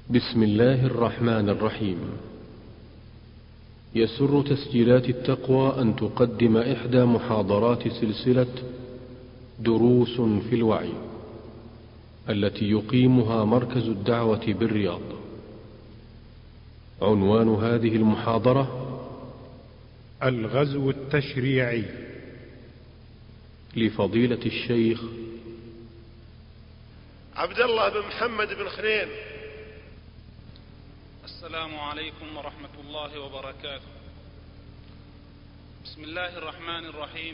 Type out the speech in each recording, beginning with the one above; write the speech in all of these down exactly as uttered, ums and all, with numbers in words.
بسم الله الرحمن الرحيم. يسر تسجيلات التقوى أن تقدم إحدى محاضرات سلسلة دروس في الوعي التي يقيمها مركز الدعوة بالرياض. عنوان هذه المحاضرة: الغزو التشريعي، لفضيلة الشيخ عبد الله بن محمد بن خليل. السلام عليكم ورحمة الله وبركاته. بسم الله الرحمن الرحيم.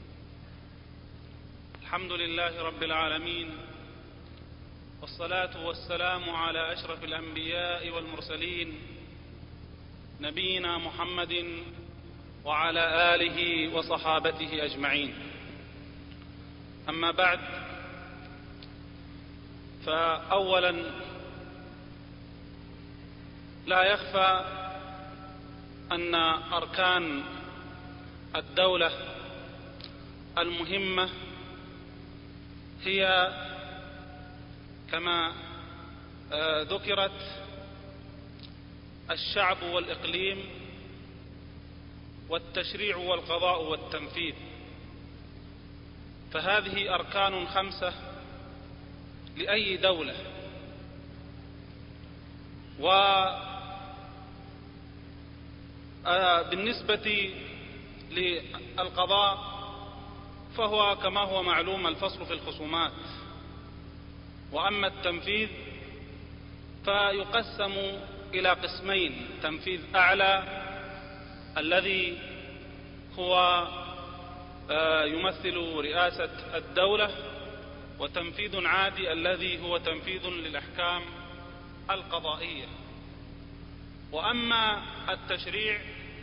الحمد لله رب العالمين، والصلاة والسلام على أشرف الأنبياء والمرسلين، نبينا محمد وعلى آله وصحابته أجمعين. أما بعد، فأولا لا يخفى أن أركان الدولة المهمة هي كما ذكرت الشعب والإقليم والتشريع والقضاء والتنفيذ، فهذه أركان خمسة لأي دولة. وبالنسبة للقضاء فهو كما هو معلوم الفصل في الخصومات، وأما التنفيذ فيقسم إلى قسمين: تنفيذ أعلى الذي هو يمثل رئاسة الدولة، وتنفيذ عادي الذي هو تنفيذ للأحكام القضائية. وأما التشريع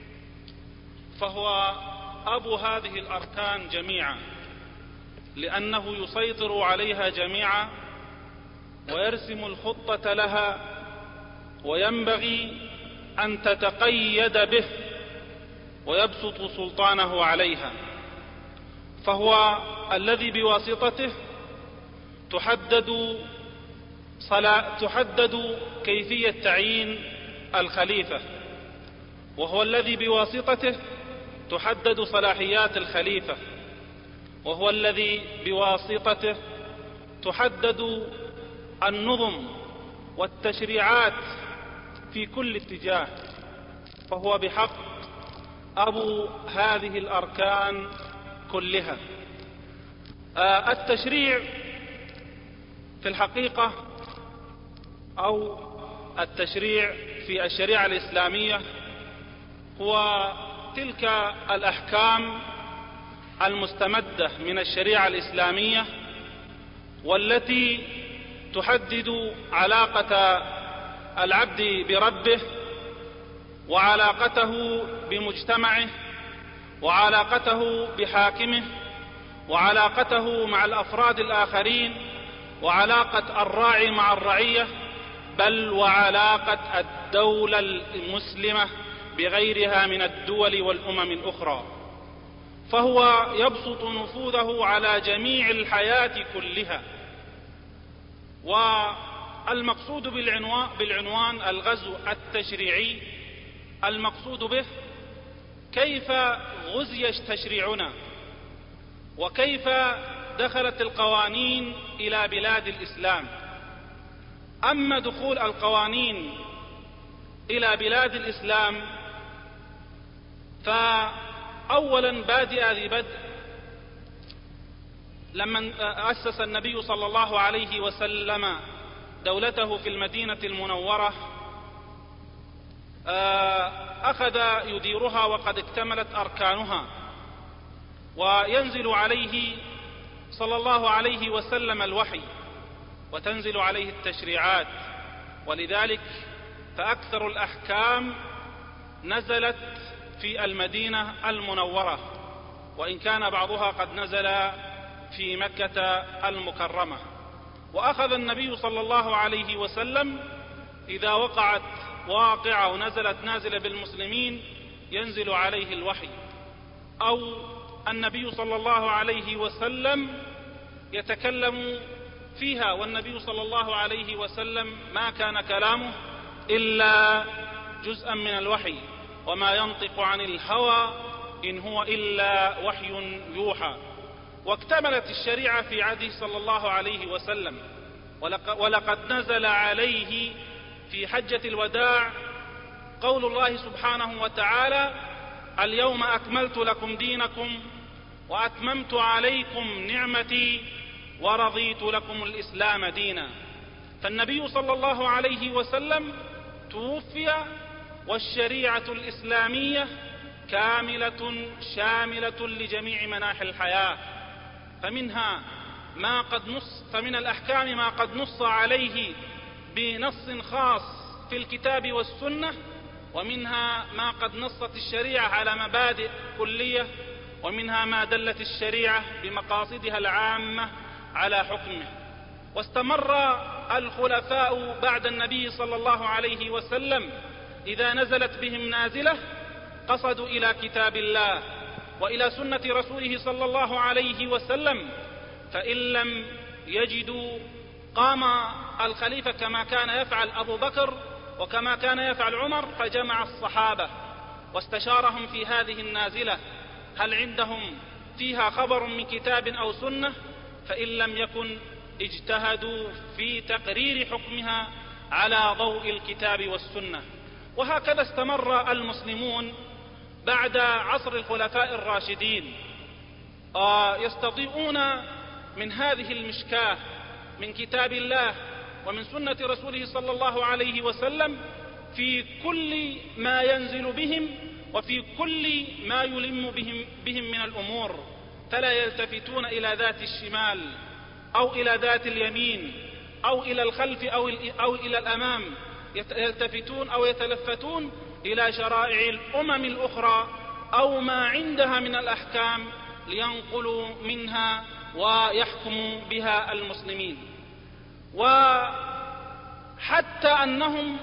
فهو أبو هذه الأركان جميعا، لأنه يسيطر عليها جميعا ويرسم الخطة لها، وينبغي أن تتقيد به ويبسط سلطانه عليها، فهو الذي بواسطته تحدد صلاة تحدد كيفية تعيين الخليفة، وهو الذي بواسطته تحدد صلاحيات الخليفة، وهو الذي بواسطته تحدد النظم والتشريعات في كل اتجاه، فهو بحق أبو هذه الأركان كلها. آه التشريع في الحقيقة أو التشريع في الشريعة الإسلامية هو تلك الأحكام المستمدة من الشريعة الإسلامية، والتي تحدد علاقة العبد بربه، وعلاقته بمجتمعه، وعلاقته بحاكمه، وعلاقته مع الأفراد الآخرين، وعلاقة الراعي مع الرعية، بل وعلاقة الدولة المسلمة بغيرها من الدول والأمم الأخرى، فهو يبسط نفوذه على جميع الحياة كلها. والمقصود بالعنوان, بالعنوان الغزو التشريعي، المقصود به كيف غزي تشريعنا، وكيف دخلت القوانين إلى بلاد الإسلام. أما دخول القوانين إلى بلاد الإسلام فأولا بادئ ذي بدء لما أسس النبي صلى الله عليه وسلم دولته في المدينة المنورة، أخذ يديرها وقد اكتملت أركانها، وينزل عليه صلى الله عليه وسلم الوحي، وتنزل عليه التشريعات، ولذلك فأكثر الأحكام نزلت في المدينة المنورة، وإن كان بعضها قد نزل في مكة المكرمة. وأخذ النبي صلى الله عليه وسلم إذا وقعت واقعة ونزلت نازلة بالمسلمين ينزل عليه الوحي، أو النبي صلى الله عليه وسلم يتكلم فيها، والنبي صلى الله عليه وسلم ما كان كلامه إلا جزءا من الوحي، وما ينطق عن الهوى إن هو إلا وحي يوحى. واكتملت الشريعة في عهده صلى الله عليه وسلم، ولقد نزل عليه في حجة الوداع قول الله سبحانه وتعالى: اليوم أكملت لكم دينكم وأتممت عليكم نعمتي ورضيت لكم الإسلام دينا. فالنبي صلى الله عليه وسلم توفي والشريعة الإسلامية كاملة شاملة لجميع مناحي الحياة، فمنها ما قد نص فمن الأحكام ما قد نص عليه بنص خاص في الكتاب والسنة، ومنها ما قد نصت الشريعة على مبادئ كلية، ومنها ما دلت الشريعة بمقاصدها العامة على حكمه. واستمر الخلفاء بعد النبي صلى الله عليه وسلم إذا نزلت بهم نازلة قصدوا إلى كتاب الله وإلى سنة رسوله صلى الله عليه وسلم، فإن لم يجدوا قام الخليفة كما كان يفعل أبو بكر وكما كان يفعل عمر، فجمع الصحابة واستشارهم في هذه النازلة هل عندهم فيها خبر من كتاب أو سنة، فإن لم يكن اجتهدوا في تقرير حكمها على ضوء الكتاب والسنة. وهكذا استمر المسلمون بعد عصر الخلفاء الراشدين يستضيئون من هذه المشكاة من كتاب الله ومن سنة رسوله صلى الله عليه وسلم في كل ما ينزل بهم وفي كل ما يلم بهم, بهم من الأمور، فلا يلتفتون إلى ذات الشمال أو إلى ذات اليمين أو إلى الخلف أو, أو إلى الأمام، يلتفتون أو يتلفتون إلى شرائع الأمم الأخرى أو ما عندها من الأحكام لينقلوا منها ويحكموا بها المسلمين. وحتى أنهم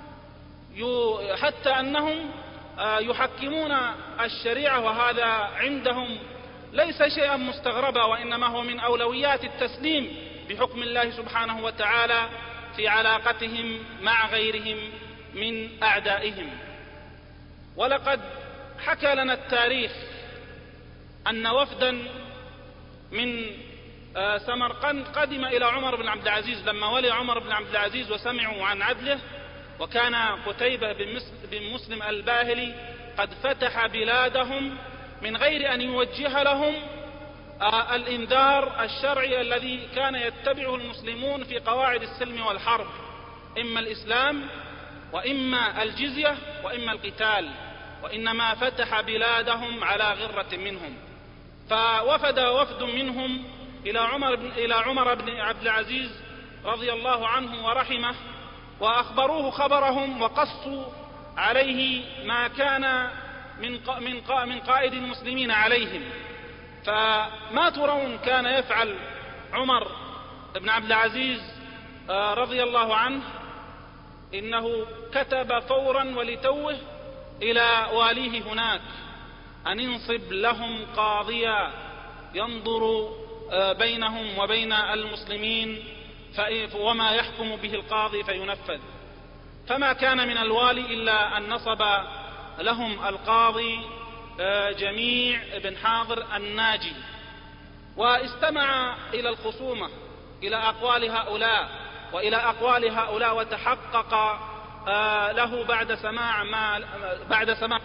حتى أنهم يحكمون الشريعة، وهذا عندهم ليس شيئا مستغربا، وإنما هو من أولويات التسليم بحكم الله سبحانه وتعالى في علاقتهم مع غيرهم من أعدائهم. ولقد حكى لنا التاريخ أن وفدا من سمرقند قدم إلى عمر بن عبد العزيز لما ولي عمر بن عبد العزيز وسمعوا عن عدله، وكان قتيبة بن مسلم الباهلي قد فتح بلادهم من غير أن يوجه لهم الإنذار الشرعي الذي كان يتبعه المسلمون في قواعد السلم والحرب، إما الإسلام وإما الجزية وإما القتال، وإنما فتح بلادهم على غرة منهم. فوفد وفد منهم إلى عمر بن, إلى عمر بن عبد العزيز رضي الله عنه ورحمه، وأخبروه خبرهم وقصوا عليه ما كان من من قائد المسلمين عليهم. فما ترون كان يفعل عمر بن عبد العزيز رضي الله عنه؟ إنه كتب فورا ولتوه إلى واليه هناك أن ينصب لهم قاضيا ينظر بينهم وبين المسلمين وما يحكم به القاضي فينفذ. فما كان من الوالي إلا أن نصب لهم القاضي جميع بن حاضر الناجي، واستمع إلى الخصومة إلى أقوال هؤلاء وإلى أقوال هؤلاء وتحقق له بعد سماع ما بعد سماع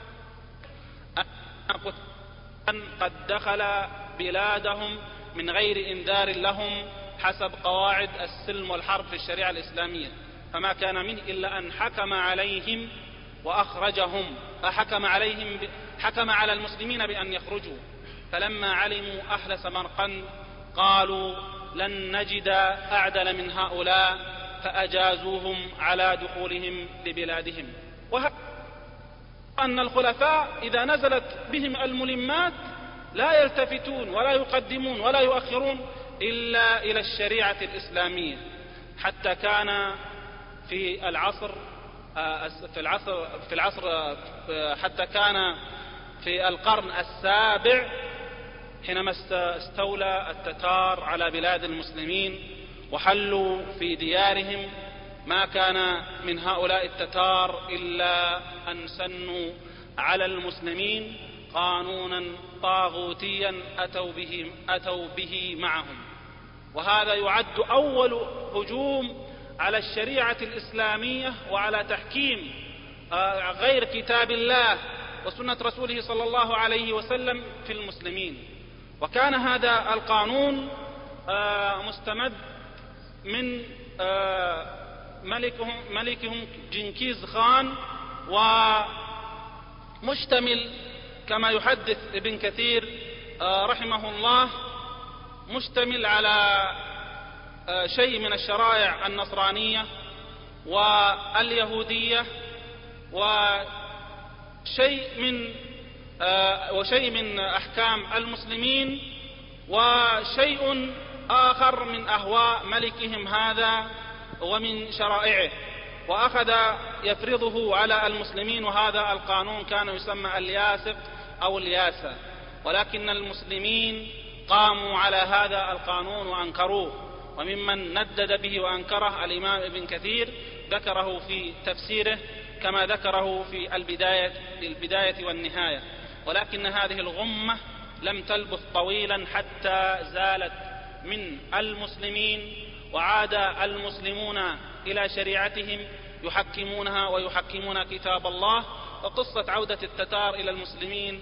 أن قد دخل بلادهم من غير إنذار لهم حسب قواعد السلم والحرب في الشريعة الإسلامية، فما كان منه إلا أن حكم عليهم وأخرجهم، فحكم عليهم ب... حكم على المسلمين بأن يخرجوا. فلما علموا أهل سمرقند قالوا لن نجد أعدل من هؤلاء، فأجازوهم على دخولهم لبلادهم. وهذا أن الخلفاء إذا نزلت بهم الملمات لا يلتفتون ولا يقدمون ولا يؤخرون إلا إلى الشريعة الإسلامية. حتى كان في العصر في العصر في العصر حتى كان في القرن السابع حينما استولى التتار على بلاد المسلمين وحلوا في ديارهم، ما كان من هؤلاء التتار إلا أن سنوا على المسلمين قانونا طاغوتيا أتوا به, أتوا به معهم. وهذا يعد أول هجوم على الشريعة الإسلامية وعلى تحكيم غير كتاب الله وسنة رسوله صلى الله عليه وسلم في المسلمين. وكان هذا القانون مستمد من ملكهم, ملكهم جنكيز خان، ومشتمل كما يحدث ابن كثير رحمه الله مشتمل على شيء من الشرائع النصرانية واليهودية وشيء من وشيء من أحكام المسلمين وشيء آخر من أهواء ملكهم هذا ومن شرائعه، وأخذ يفرضه على المسلمين. وهذا القانون كان يسمى الياسق أو الياسة، ولكن المسلمين قاموا على هذا القانون وأنكروه. وممن ندد به وأنكره الإمام ابن كثير ذكره في تفسيره كما ذكره في البداية, البداية والنهاية. ولكن هذه الغمة لم تلبث طويلا حتى زالت من المسلمين، وعاد المسلمون إلى شريعتهم يحكمونها ويحكمون كتاب الله. وقصة عودة التتار إلى المسلمين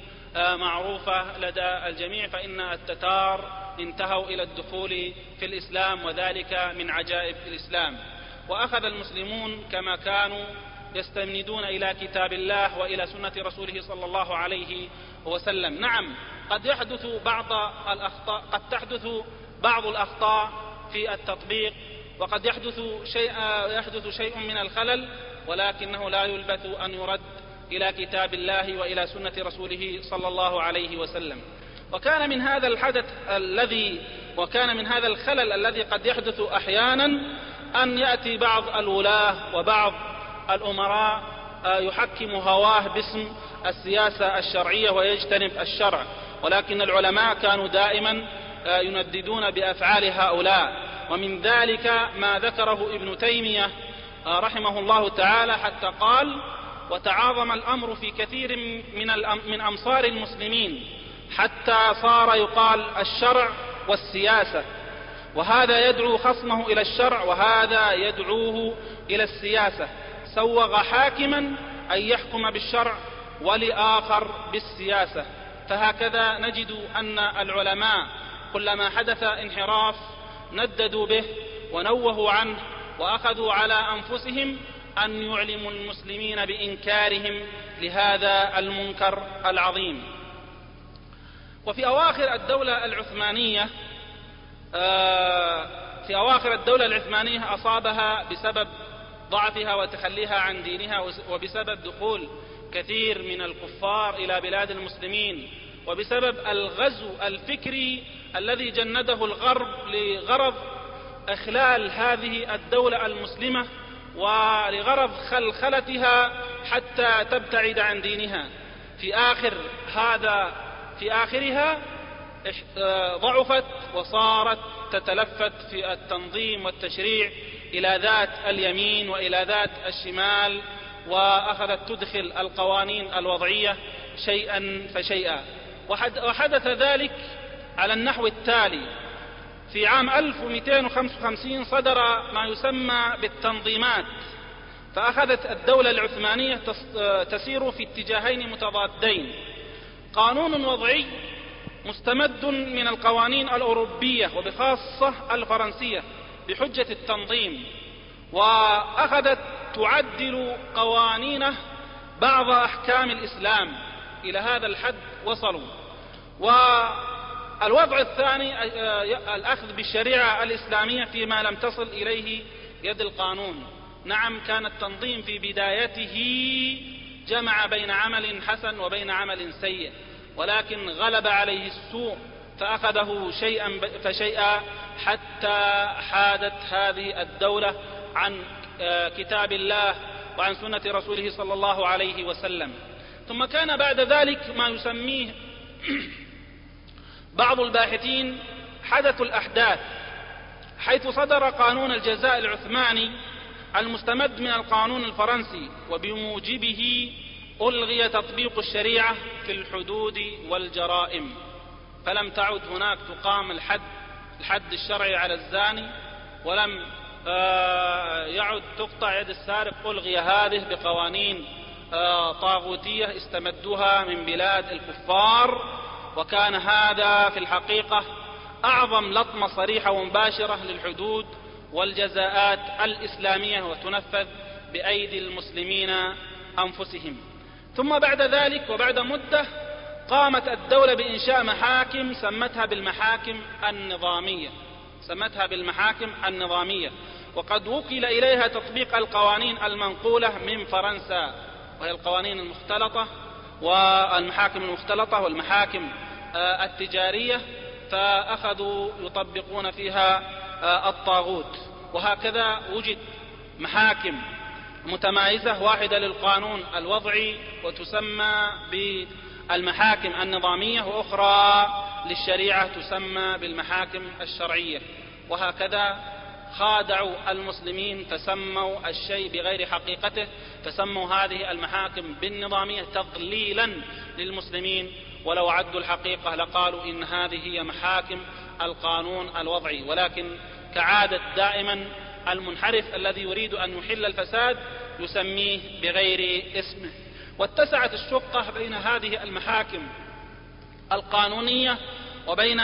معروفة لدى الجميع، فإن التتار انتهوا إلى الدخول في الإسلام، وذلك من عجائب الإسلام. وأخذ المسلمون كما كانوا يستندون إلى كتاب الله وإلى سنة رسوله صلى الله عليه وسلم. نعم، قد يحدث بعض الأخطاء قد تحدث بعض الأخطاء في التطبيق، وقد يحدث شيء يحدث شيء من الخلل، ولكنه لا يلبث أن يرد إلى كتاب الله وإلى سنة رسوله صلى الله عليه وسلم. وكان من هذا الحدث الذي وكان من هذا الخلل الذي قد يحدث أحيانا أن يأتي بعض الولاة وبعض الأمراء يحكم هواه باسم السياسة الشرعية ويجتنب الشرع، ولكن العلماء كانوا دائما ينددون بأفعال هؤلاء. ومن ذلك ما ذكره ابن تيمية رحمه الله تعالى، حتى قال: وتعاظم الأمر في كثير من من أمصار المسلمين حتى صار يقال الشرع والسياسة، وهذا يدعو خصمه إلى الشرع وهذا يدعوه إلى السياسة. سوغ حاكما أن يحكم بالشرع ولآخر بالسياسة. فهكذا نجد أن العلماء كلما حدث انحراف نددوا به ونوهوا عنه، وأخذوا على أنفسهم أن يعلموا المسلمين بإنكارهم لهذا المنكر العظيم. وفي أواخر الدولة العثمانية في أواخر الدولة العثمانية أصابها بسبب ضعفها وتخليها عن دينها، وبسبب دخول كثير من الكفار إلى بلاد المسلمين، وبسبب الغزو الفكري الذي جنده الغرب لغرض إخلال هذه الدولة المسلمة ولغرض خلخلتها حتى تبتعد عن دينها. في آخر هذا في آخرها ضعفت وصارت تتلفت في التنظيم والتشريع إلى ذات اليمين وإلى ذات الشمال، وأخذت تدخل القوانين الوضعية شيئا فشيئا. وحدث ذلك على النحو التالي: في عام ألف ومئتين وخمسة وخمسين صدر ما يسمى بالتنظيمات، فأخذت الدولة العثمانية تسير في اتجاهين متضادين: قانون وضعي مستمد من القوانين الأوروبية وبخاصة الفرنسية بحجة التنظيم، وأخذت تعدل قوانينه بعض أحكام الإسلام. إلى هذا الحد وصلوا. والوضع الثاني الأخذ بالشريعة الإسلامية فيما لم تصل إليه يد القانون. نعم، كان التنظيم في بدايته جمع بين عمل حسن وبين عمل سيء، ولكن غلب عليه السوء فأخذه شيئا فشيئا حتى حادت هذه الدولة عن كتاب الله وعن سنة رسوله صلى الله عليه وسلم. ثم كان بعد ذلك ما يسميه بعض الباحثين حدث الأحداث، حيث صدر قانون الجزاء العثماني المستمد من القانون الفرنسي، وبموجبه ألغي تطبيق الشريعة في الحدود والجرائم، فلم تعد هناك تقام الحد الحد الشرعي على الزاني، ولم يعد تقطع يد السارق. ألغي هذه بقوانين طاغوتية استمدوها من بلاد الكفار، وكان هذا في الحقيقة أعظم لطمة صريحة ومباشرة للحدود والجزاءات الإسلامية، وتنفذ بأيدي المسلمين أنفسهم. ثم بعد ذلك وبعد مدة قامت الدولة بإنشاء محاكم سمتها بالمحاكم النظامية سمتها بالمحاكم النظامية وقد وكل إليها تطبيق القوانين المنقولة من فرنسا، وهي القوانين المختلطة والمحاكم المختلطة والمحاكم التجارية، فأخذوا يطبقون فيها الطاغوت. وهكذا وجد محاكم متمايزة، واحدة للقانون الوضعي وتسمى بالمحاكم النظامية، وأخرى للشريعة تسمى بالمحاكم الشرعية. وهكذا خادعوا المسلمين فسموا الشيء بغير حقيقته، فسموا هذه المحاكم بالنظامية تضليلا للمسلمين، ولو عدوا الحقيقة لقالوا إن هذه هي محاكم القانون الوضعي. ولكن كعادة دائما المنحرف الذي يريد أن يحل الفساد يسميه بغير اسمه. واتسعت الشقة بين هذه المحاكم القانونية وبين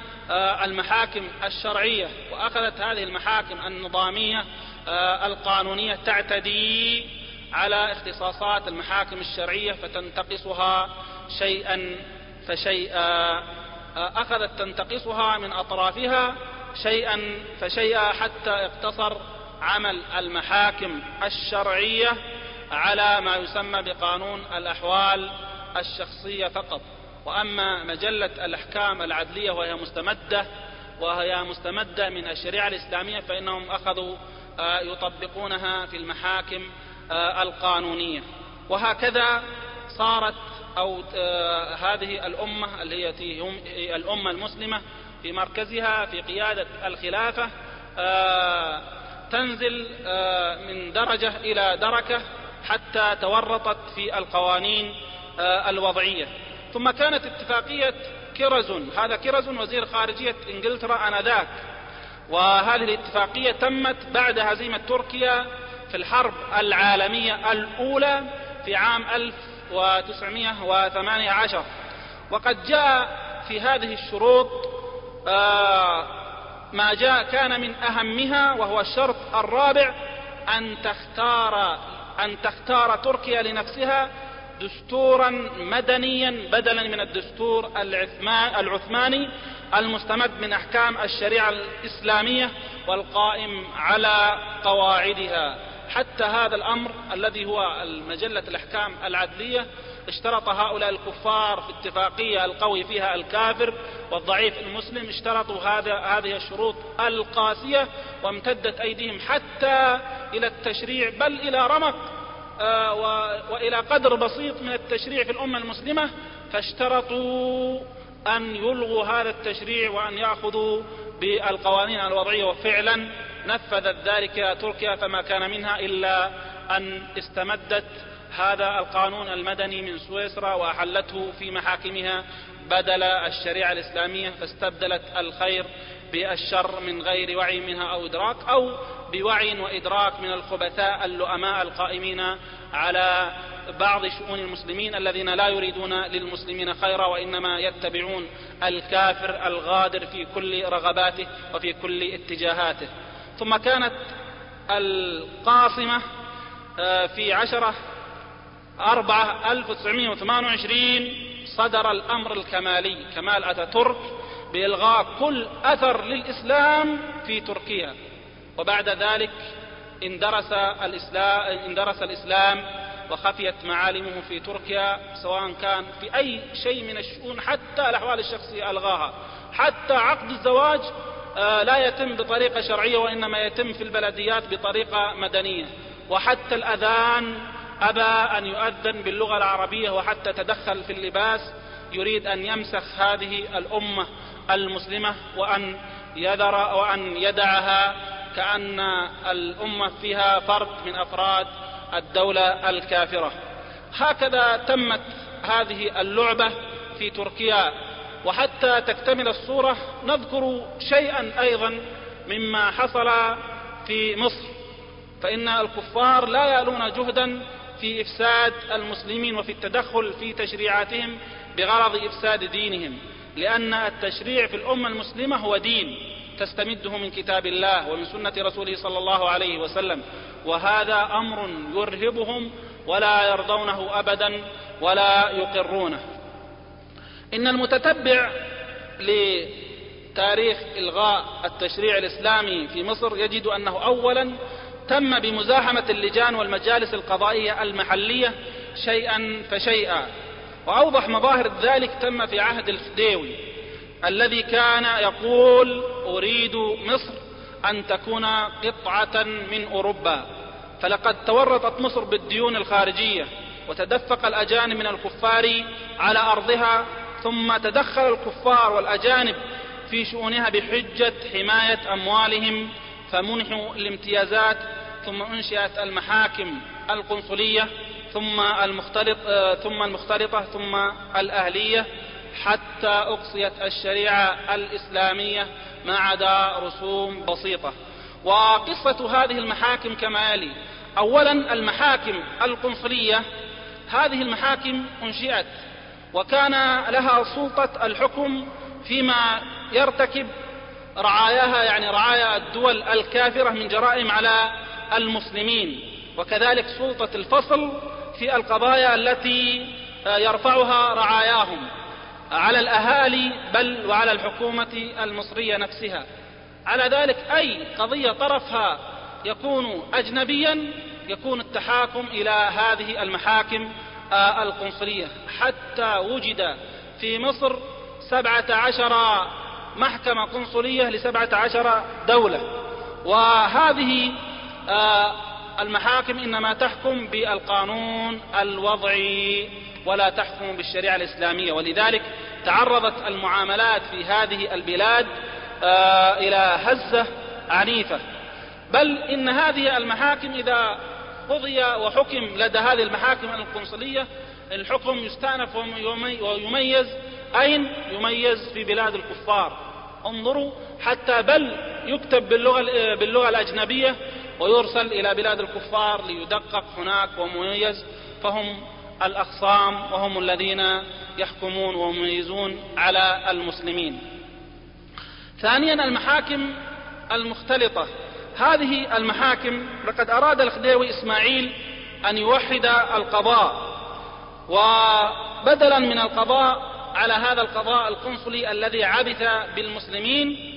المحاكم الشرعية، وأخذت هذه المحاكم النظامية القانونية تعتدي على اختصاصات المحاكم الشرعية فتنتقصها شيئا فشيئا، أخذت تنتقصها من أطرافها شيئا فشيئا حتى اقتصر عمل المحاكم الشرعية على ما يسمى بقانون الأحوال الشخصية فقط. وأما مجلة الأحكام العدلية وهي مستمدة وهي مستمدة من الشريعة الإسلامية فإنهم أخذوا يطبقونها في المحاكم القانونية. وهكذا صارت أو هذه الأمة التي هم الأمة المسلمة في مركزها في قيادة الخلافة تنزل من درجة إلى دركة حتى تورطت في القوانين الوضعية. ثم كانت اتفاقية كيرزون، هذا كيرزون وزير خارجية إنجلترا آنذاك، وهذه الاتفاقية تمت بعد هزيمة تركيا في الحرب العالمية الأولى في عام ألف وتسعمائة وثمانية عشر. وقد جاء في هذه الشروط ما جاء كان من أهمها، وهو الشرط الرابع أن تختار أن تختار تركيا لنفسها دستورا مدنيا بدلا من الدستور العثماني المستمد من أحكام الشريعة الإسلامية والقائم على قواعدها. حتى هذا الأمر الذي هو مجلة الأحكام العدلية اشترط هؤلاء الكفار في اتفاقية القوي فيها الكافر والضعيف المسلم، اشترطوا هذا هذه الشروط القاسية، وامتدت أيديهم حتى إلى التشريع بل إلى رمق آه وإلى قدر بسيط من التشريع في الأمة المسلمة، فاشترطوا أن يلغوا هذا التشريع وأن يأخذوا بالقوانين الوضعية. وفعلا نفذت ذلك تركيا، فما كان منها إلا أن استمدت هذا القانون المدني من سويسرا وأحلته في محاكمها بدل الشريعة الإسلامية، فاستبدلت الخير بالشر من غير وعي منها أو إدراك، أو بوعي وإدراك من الخبثاء اللؤماء القائمين على بعض شؤون المسلمين الذين لا يريدون للمسلمين خيرا، وإنما يتبعون الكافر الغادر في كل رغباته وفي كل اتجاهاته. ثم كانت القاصمة في عشرة أربعة ألف وتسعمائة وثمانية وعشرين صدر الأمر الكمالي كمال أتاتورك بإلغاء كل أثر للإسلام في تركيا. وبعد ذلك اندرس الإسلام, اندرس الإسلام وخفيت معالمه في تركيا، سواء كان في أي شيء من الشؤون، حتى الأحوال الشخصية ألغاها، حتى عقد الزواج لا يتم بطريقة شرعية وإنما يتم في البلديات بطريقة مدنية، وحتى الأذان أبى أن يؤذن باللغة العربية، وحتى تدخل في اللباس، يريد أن يمسخ هذه الأمة المسلمة وأن يذر وأن يدعها كأن الأمة فيها فرد من أفراد الدولة الكافرة. هكذا تمت هذه اللعبة في تركيا. وحتى تكتمل الصورة نذكر شيئا أيضا مما حصل في مصر، فإن الكفار لا يألون جهدا في إفساد المسلمين وفي التدخل في تشريعاتهم بغرض إفساد دينهم، لأن التشريع في الأمة المسلمة هو دين تستمده من كتاب الله ومن سنة رسوله صلى الله عليه وسلم، وهذا أمر يرهبهم ولا يرضونه أبدا ولا يقرونه. إن المتتبع لتاريخ إلغاء التشريع الإسلامي في مصر يجد أنه أولا تم بمزاحمة اللجان والمجالس القضائية المحلية شيئا فشيئا، وأوضح مظاهر ذلك تم في عهد الخديوي الذي كان يقول أريد مصر أن تكون قطعة من أوروبا، فلقد تورطت مصر بالديون الخارجية وتدفق الأجانب من الكفار على أرضها، ثم تدخل الكفار والأجانب في شؤونها بحجة حماية أموالهم فمنحوا الامتيازات، ثم أنشئت المحاكم القنصلية ثم المختلط ثم المختلطة ثم الأهلية حتى أقصيت الشريعة الإسلامية ما عدا رسوم بسيطة. وقصة هذه المحاكم كما يلي: أولا المحاكم القنصلية، هذه المحاكم أنشئت وكان لها سلطة الحكم فيما يرتكب رعاياها، يعني رعايا الدول الكافرة من جرائم على المسلمين، وكذلك سلطة الفصل في القضايا التي يرفعها رعاياهم على الأهالي بل وعلى الحكومة المصرية نفسها. على ذلك أي قضية طرفها يكون أجنبيا يكون التحاكم إلى هذه المحاكم القنصلية، حتى وجد في مصر سبعة عشر محكمة قنصلية لسبعة عشر دولة، وهذه المحاكم إنما تحكم بالقانون الوضعي ولا تحكم بالشريعة الإسلامية، ولذلك تعرضت المعاملات في هذه البلاد إلى هزة عنيفة. بل إن هذه المحاكم إذا قضي وحكم لدى هذه المحاكم القنصلية الحكم يستأنف ويميز. أين يميز؟ في بلاد الكفار. انظروا، حتى بل يكتب باللغة, باللغة الأجنبية ويرسل إلى بلاد الكفار ليدقق هناك ومميز، فهم الأخصام وهم الذين يحكمون ويميزون على المسلمين. ثانيا المحاكم المختلطة، هذه المحاكم لقد أراد الخديوي إسماعيل أن يوحد القضاء، وبدلا من القضاء على هذا القضاء القنصلي الذي عبث بالمسلمين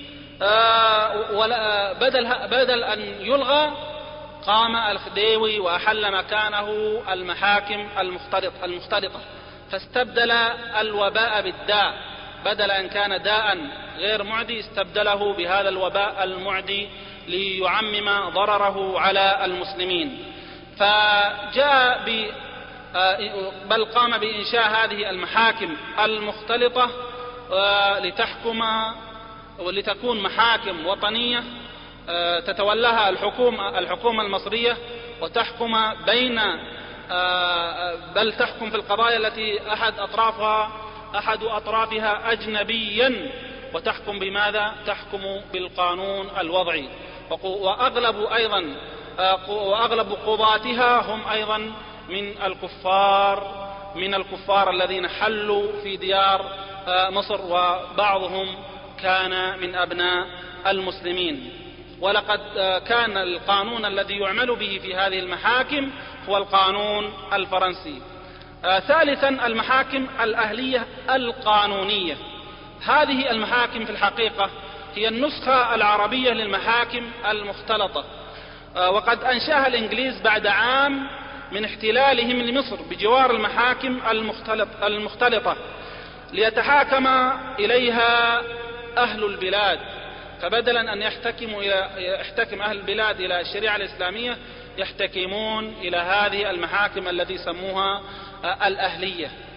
بدل, بدل أن يلغى قام الخديوي وأحل مكانه المحاكم المختلطة، فاستبدل الوباء بالداء، بدل أن كان داء غير معدي استبدله بهذا الوباء المعدي ليعمم ضرره على المسلمين. فجاء ب بل قام بإنشاء هذه المحاكم المختلطة لتحكم ولتكون محاكم وطنية تتولاها الحكومة الحكومة المصرية وتحكم بين بل تحكم في القضايا التي أحد أطرافها أحد أطرافها أجنبيا، وتحكم بماذا؟ تحكم بالقانون الوضعي. وأغلب أيضا وأغلب قضاتها هم أيضا من الكفار من الكفار الذين حلوا في ديار مصر، وبعضهم كان من أبناء المسلمين. ولقد كان القانون الذي يعمل به في هذه المحاكم هو القانون الفرنسي. ثالثا المحاكم الأهلية القانونية، هذه المحاكم في الحقيقة هي النسخة العربية للمحاكم المختلطة، وقد أنشأها الإنجليز بعد عام من احتلالهم لمصر بجوار المحاكم المختلط المختلطة ليتحاكم إليها أهل البلاد، فبدلا أن يحتكموا إلى يحتكم أهل البلاد إلى الشريعة الإسلامية يحتكمون إلى هذه المحاكم التي سموها الأهلية.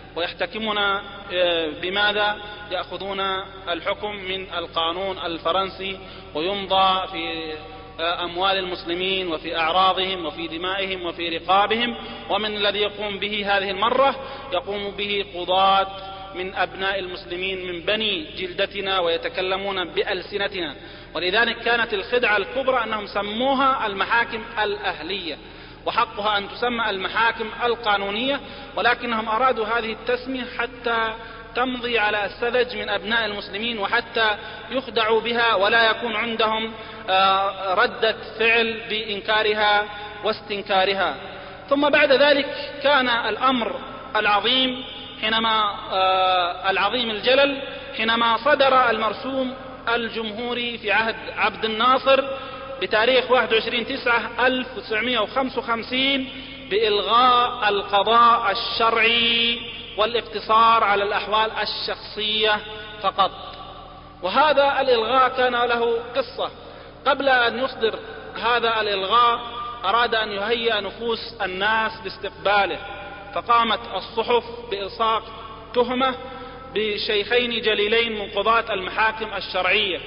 ويحتكمون بماذا؟ يأخذون الحكم من القانون الفرنسي، ويمضى في أموال المسلمين وفي أعراضهم وفي دمائهم وفي رقابهم. ومن الذي يقوم به هذه المرة؟ يقوم به قضاة من أبناء المسلمين من بني جلدتنا ويتكلمون بألسنتنا. ولذلك كانت الخدعة الكبرى أنهم سموها المحاكم الأهلية، وحقها أن تسمى المحاكم القانونية، ولكنهم أرادوا هذه التسمية حتى تمضي على السذج من أبناء المسلمين، وحتى يخدعوا بها ولا يكون عندهم ردة فعل بإنكارها واستنكارها. ثم بعد ذلك كان الأمر العظيم حينما العظيم الجلل حينما صدر المرسوم الجمهوري في عهد عبد الناصر بتاريخ واحد وعشرين تسعة ألف وتسعمائة وخمسة وخمسين بإلغاء القضاء الشرعي والاقتصار على الأحوال الشخصية فقط. وهذا الإلغاء كان له قصة. قبل أن يصدر هذا الإلغاء أراد أن يهيئ نفوس الناس لاستقباله، فقامت الصحف بإلصاق تهمة بشيخين جليلين من قضاة المحاكم الشرعية،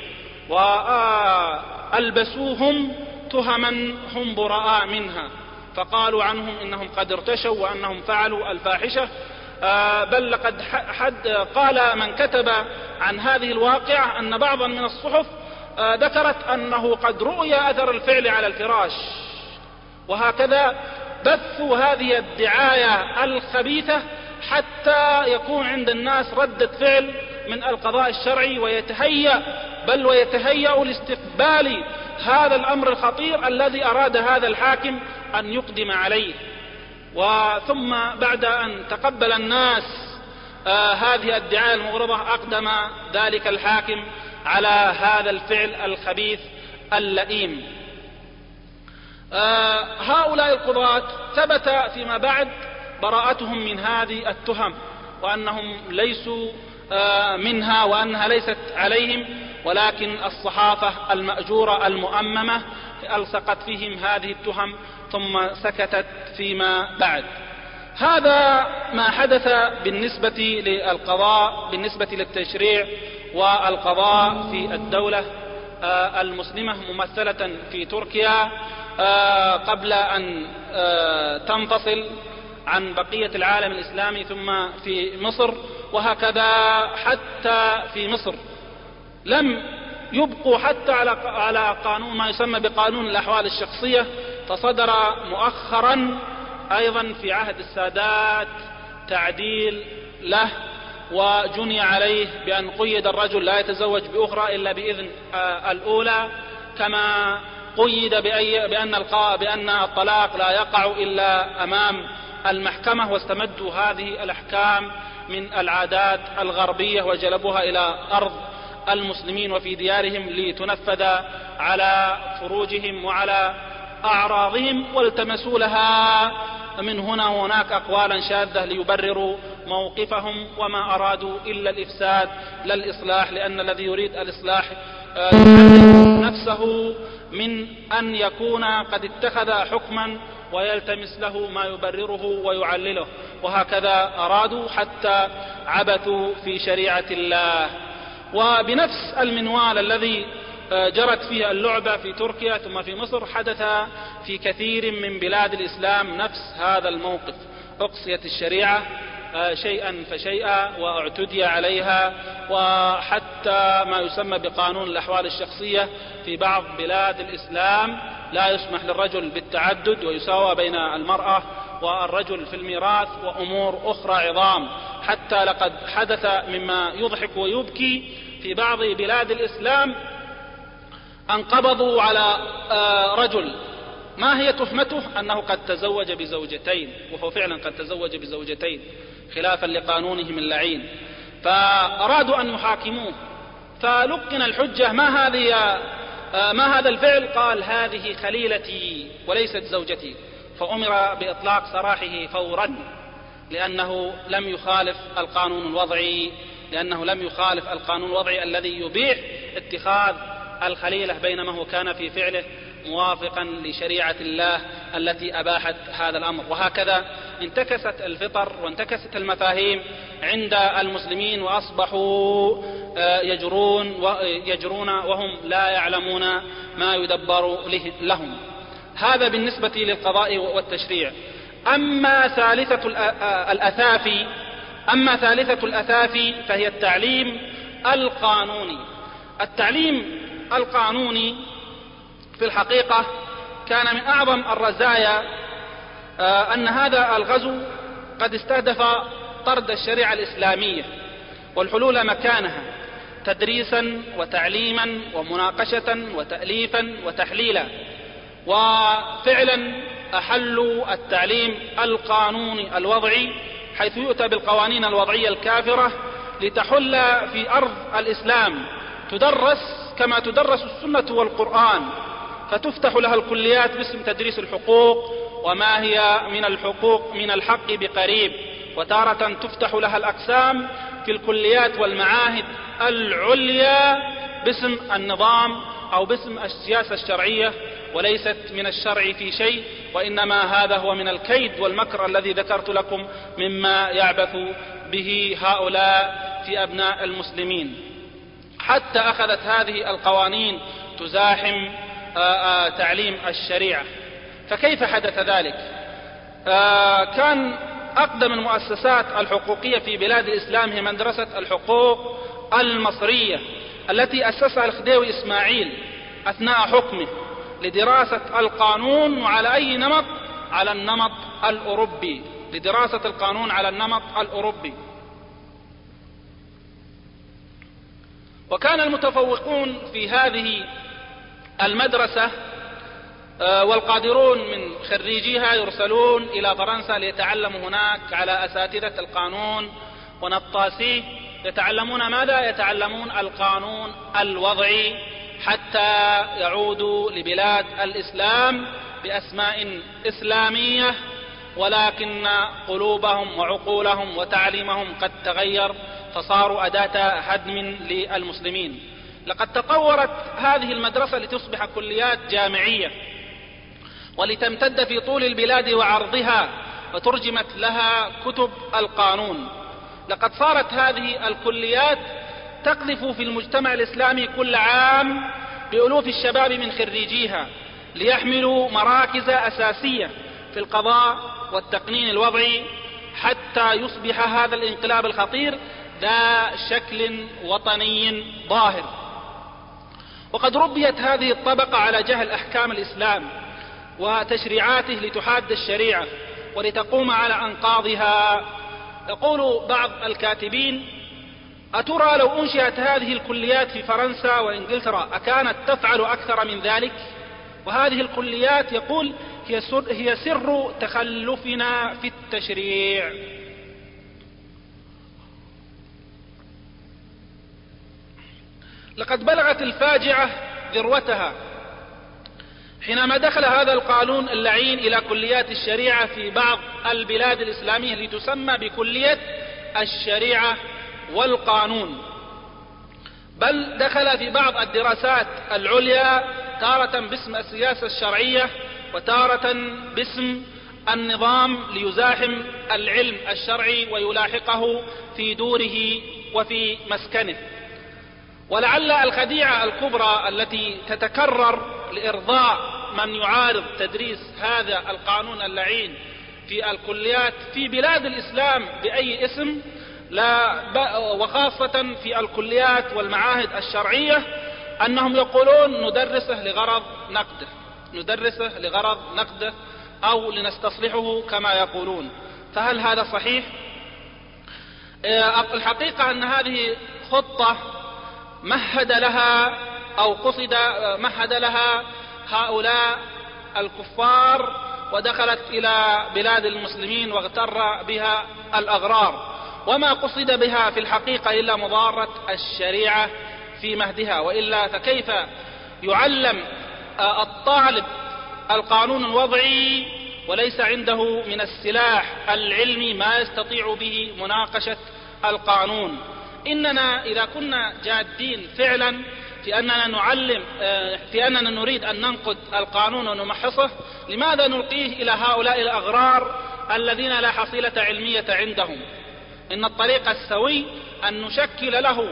وألبسوهم تهما هم براء منها، فقالوا عنهم إنهم قد ارتشوا وأنهم فعلوا الفاحشة. بل لقد حد قال من كتب عن هذه الواقعة أن بعضا من الصحف ذكرت أنه قد رؤي أثر الفعل على الفراش. وهكذا بثوا هذه الدعاية الخبيثة حتى يكون عند الناس ردة فعل من القضاء الشرعي، ويتهيأ بل ويتهيأ لاستقبال هذا الأمر الخطير الذي أراد هذا الحاكم أن يقدم عليه. وثم بعد أن تقبل الناس آه هذه الدعاية المغرضة أقدم ذلك الحاكم على هذا الفعل الخبيث اللئيم. آه هؤلاء القضاة ثبت فيما بعد براءتهم من هذه التهم، وأنهم ليسوا آه منها وأنها ليست عليهم، ولكن الصحافة المأجورة المؤممة ألصقت فيهم هذه التهم ثم سكتت فيما بعد. هذا ما حدث بالنسبة للقضاء، بالنسبة للتشريع والقضاء في الدولة المسلمة ممثلة في تركيا قبل أن تنفصل عن بقية العالم الإسلامي، ثم في مصر، وهكذا حتى في مصر لم يبقوا حتى على على قانون ما يسمى بقانون الأحوال الشخصية، فصدر مؤخرا أيضا في عهد السادات تعديل له، وجني عليه بأن قيد الرجل لا يتزوج بأخرى إلا بإذن الأولى، كما قيد بأن بأن الطلاق لا يقع إلا أمام المحكمة. واستمدوا هذه الأحكام من العادات الغربية وجلبوها إلى أرض المسلمين وفي ديارهم لتنفذ على فروجهم وعلى أعراضهم، والتمسوا لها من هنا وهناك أقوالا شاذة ليبرروا موقفهم، وما أرادوا إلا الإفساد لا الإصلاح، لأن الذي يريد الإصلاح يحرم نفسه من أن يكون قد اتخذ حكما ويلتمس له ما يبرره ويعلله، وهكذا أرادوا حتى عبثوا في شريعة الله. وبنفس المنوال الذي جرت فيه اللعبة في تركيا ثم في مصر حدث في كثير من بلاد الإسلام نفس هذا الموقف. أقصيت الشريعة شيئا فشيئا واعتدي عليها، وحتى ما يسمى بقانون الأحوال الشخصية في بعض بلاد الإسلام لا يسمح للرجل بالتعدد ويساوى بين المرأة والرجل في الميراث وأمور أخرى عظام. حتى لقد حدث مما يضحك ويبكي في بعض بلاد الإسلام أن قبضوا على رجل ما هي تهمته؟ أنه قد تزوج بزوجتين، وهو فعلا قد تزوج بزوجتين خلافا لقانونهم اللعين، فأرادوا أن يحاكموه، فلقن الحجة ما هذه ما هذا الفعل؟ قال هذه خليلتي وليست زوجتي، فأمر بإطلاق سراحه فورا، لأنه لم يخالف القانون الوضعي لأنه لم يخالف القانون الوضعي الذي يبيح اتخاذ الخليلة، بينما هو كان في فعله موافقا لشريعة الله التي أباحت هذا الأمر. وهكذا انتكست الفطر وانتكست المفاهيم عند المسلمين، وأصبحوا يجرون ويجرون وهم لا يعلمون ما يدبر لهم. هذا بالنسبة للقضاء والتشريع. أما ثالثة الأثافي أما ثالثة الأثافي فهي التعليم القانوني. التعليم القانوني في الحقيقة كان من أعظم الرزايا أن هذا الغزو قد استهدف طرد الشريعة الإسلامية والحلول مكانها تدريسا وتعليما ومناقشة وتأليفا وتحليلا. وفعلا أحلوا التعليم القانوني الوضعي، حيث يؤتى بالقوانين الوضعية الكافرة لتحل في أرض الإسلام، تدرس كما تدرس السنة والقرآن، فتفتح لها الكليات باسم تدريس الحقوق وما هي من الحقوق من الحق بقريب، وتارة تفتح لها الأقسام في الكليات والمعاهد العليا باسم النظام أو باسم السياسة الشرعية، وليست من الشرع في شيء، وإنما هذا هو من الكيد والمكر الذي ذكرت لكم مما يعبث به هؤلاء في أبناء المسلمين، حتى أخذت هذه القوانين تزاحم تعليم الشريعة. فكيف حدث ذلك؟ كان أقدم المؤسسات الحقوقية في بلاد الإسلام هي مدرسة الحقوق المصرية التي أسسها الخديوي إسماعيل أثناء حكمه لدراسة القانون على أي نمط؟ على النمط الأوروبي، لدراسة القانون على النمط الأوروبي. وكان المتفوقون في هذه المدرسة والقادرون من خريجيها يرسلون إلى فرنسا ليتعلموا هناك على أساتذة القانون ونطاسيه. يتعلمون ماذا؟ يتعلمون القانون الوضعي حتى يعودوا لبلاد الإسلام بأسماء إسلامية، ولكن قلوبهم وعقولهم وتعليمهم قد تغير، فصاروا أداة هدم للمسلمين. لقد تطورت هذه المدرسة لتصبح كليات جامعية ولتمتد في طول البلاد وعرضها، وترجمت لها كتب القانون. لقد صارت هذه الكليات تقذف في المجتمع الإسلامي كل عام بألوف الشباب من خريجيها ليحملوا مراكز أساسية في القضاء والتقنين الوضعي، حتى يصبح هذا الانقلاب الخطير ذا شكل وطني ظاهر. وقد ربيت هذه الطبقة على جهل أحكام الإسلام وتشريعاته لتحاد الشريعة ولتقوم على أنقاضها. يقول بعض الكاتبين: أترى لو أنشئت هذه الكليات في فرنسا وإنجلترا أكانت تفعل أكثر من ذلك؟ وهذه الكليات يقول هي سر, هي سر تخلفنا في التشريع. لقد بلغت الفاجعة ذروتها حينما دخل هذا القانون اللعين إلى كليات الشريعة في بعض البلاد الإسلامية لتسمى بكلية الشريعة والقانون، بل دخل في بعض الدراسات العليا تارة باسم السياسة الشرعية وتارة باسم النظام ليزاحم العلم الشرعي ويلاحقه في دوره وفي مسكنه. ولعل الخديعة الكبرى التي تتكرر لإرضاء من يعارض تدريس هذا القانون اللعين في الكليات في بلاد الإسلام بأي اسم، لا وخاصة في الكليات والمعاهد الشرعية، أنهم يقولون ندرسه لغرض نقده ندرسه لغرض نقده أو لنستصلحه كما يقولون. فهل هذا صحيح؟ الحقيقة أن هذه خطة مهد لها أو قصد مهد لها هؤلاء الكفار، ودخلت إلى بلاد المسلمين واغتر بها الأغرار، وما قصد بها في الحقيقة إلا مضارة الشريعة في مهدها. وإلا فكيف يعلم الطالب القانون الوضعي وليس عنده من السلاح العلمي ما يستطيع به مناقشة القانون؟ إننا إذا كنا جادين فعلا في أننا نعلم في أننا نريد أن ننقد القانون ونمحصه، لماذا نلقيه إلى هؤلاء الأغرار الذين لا حصيلة علمية عندهم. إن الطريق السوي أن نشكل له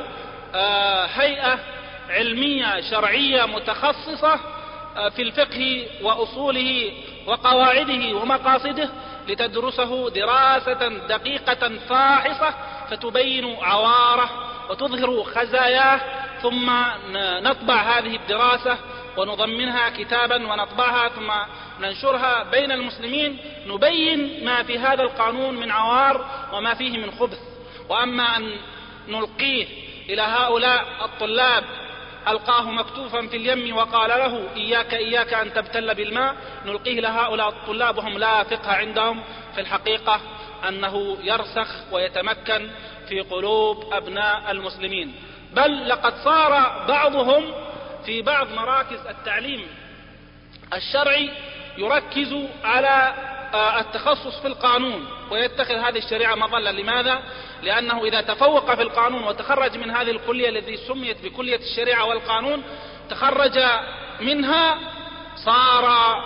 هيئة علمية شرعية متخصصة في الفقه وأصوله وقواعده ومقاصده، لتدرسه دراسة دقيقة فاحصة فتبين عواره وتظهر خزاياه، ثم نطبع هذه الدراسة ونضمنها كتابا ونطبعها ثم ننشرها بين المسلمين، نبين ما في هذا القانون من عوار وما فيه من خبث. وأما أن نلقيه إلى هؤلاء الطلاب ألقاه مكتوفا في اليم وقال له إياك إياك أن تبتل بالماء، نلقيه لهؤلاء الطلاب وهم لا فقه عندهم، في الحقيقة أنه يرسخ ويتمكن في قلوب أبناء المسلمين. بل لقد صار بعضهم في بعض مراكز التعليم الشرعي يركز على التخصص في القانون ويتخذ هذه الشريعة مظلة. لماذا؟ لأنه إذا تفوق في القانون وتخرج من هذه الكلية التي سميت بكلية الشريعة والقانون، تخرج منها صار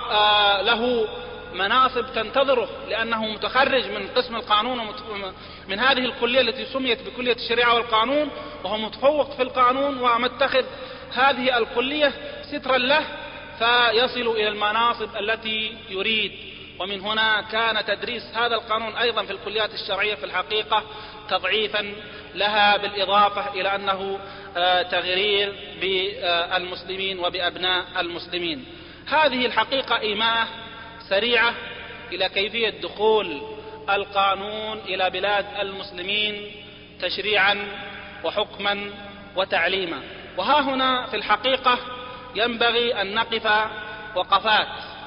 له مناصب تنتظره، لأنه متخرج من قسم القانون من هذه الكلية التي سميت بكلية الشريعة والقانون، وهو متفوق في القانون ومتخذ هذه الكلية سترا له، فيصل إلى المناصب التي يريد. ومن هنا كان تدريس هذا القانون أيضا في الكليات الشرعية في الحقيقة تضعيفا لها، بالإضافة إلى أنه تغرير بالمسلمين وبأبناء المسلمين. هذه الحقيقة إيماء سريعة إلى كيفية دخول القانون إلى بلاد المسلمين تشريعا وحكما وتعليما. وها هنا في الحقيقة ينبغي أن نقف وقفات.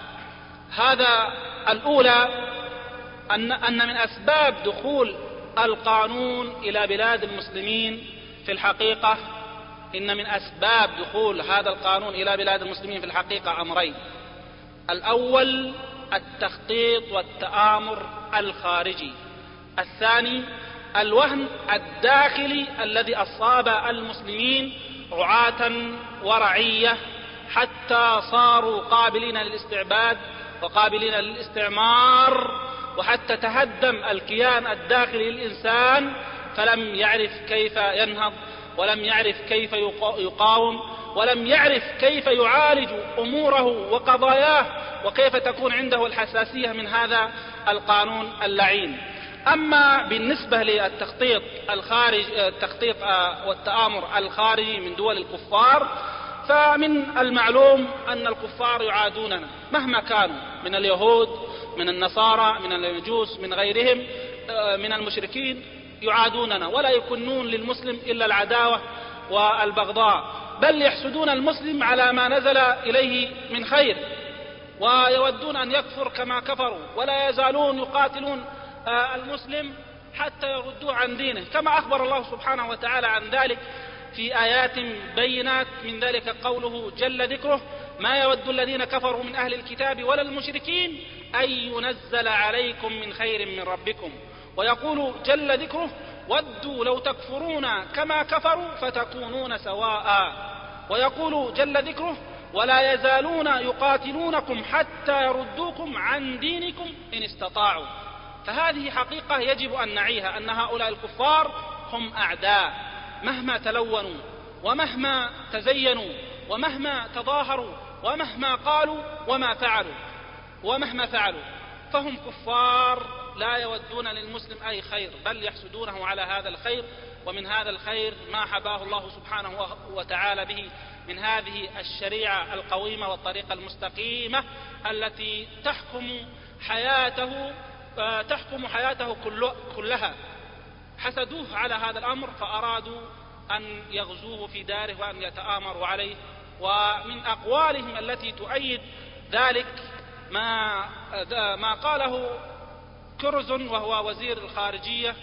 هذا الأولى أن, أن من أسباب دخول القانون إلى بلاد المسلمين في الحقيقة إن من أسباب دخول هذا القانون إلى بلاد المسلمين في الحقيقة أمرين. الأول التخطيط والتآمر الخارجي، الثاني الوهن الداخلي الذي أصاب المسلمين رعاة ورعية حتى صاروا قابلين للاستعباد وقابلين للاستعمار، وحتى تهدم الكيان الداخلي للإنسان فلم يعرف كيف ينهض، ولم يعرف كيف يقاوم، ولم يعرف كيف يعالج أموره وقضاياه، وكيف تكون عنده الحساسية من هذا القانون اللعين. أما بالنسبة للتخطيط الخارج التخطيط والتآمر الخارجي من دول الكفار، فمن المعلوم أن الكفار يعادوننا مهما كانوا، من اليهود، من النصارى، من المجوس، من غيرهم من المشركين، يعادوننا ولا يكنون للمسلم إلا العداوة والبغضاء، بل يحسدون المسلم على ما نزل إليه من خير، ويودون أن يكفر كما كفروا، ولا يزالون يقاتلون المسلم حتى يردوه عن دينه، كما أخبر الله سبحانه وتعالى عن ذلك في آيات بينات، من ذلك قوله جل ذكره: ما يود الذين كفروا من أهل الكتاب ولا المشركين أن ينزل عليكم من خير من ربكم. ويقول جل ذكره: ودوا لو تكفرون كما كفروا فتكونون سواء. ويقول جل ذكره: ولا يزالون يقاتلونكم حتى يردوكم عن دينكم إن استطاعوا. فهذه حقيقة يجب أن نعيها، أن هؤلاء الكفار هم أعداء مهما تلونوا ومهما تزينوا ومهما تظاهروا ومهما قالوا وما فعلوا ومهما فعلوا فهم كفار لا يودون للمسلم أي خير، بل يحسدونه على هذا الخير. ومن هذا الخير ما حباه الله سبحانه وتعالى به من هذه الشريعة القويمة والطريقة المستقيمة التي تحكم حياته تحكم حياته كلها. حسدوه على هذا الأمر فأرادوا أن يغزوه في داره وأن يتآمروا عليه. ومن أقوالهم التي تؤيد ذلك ما ما قاله كرزن وهو وزير الخارجية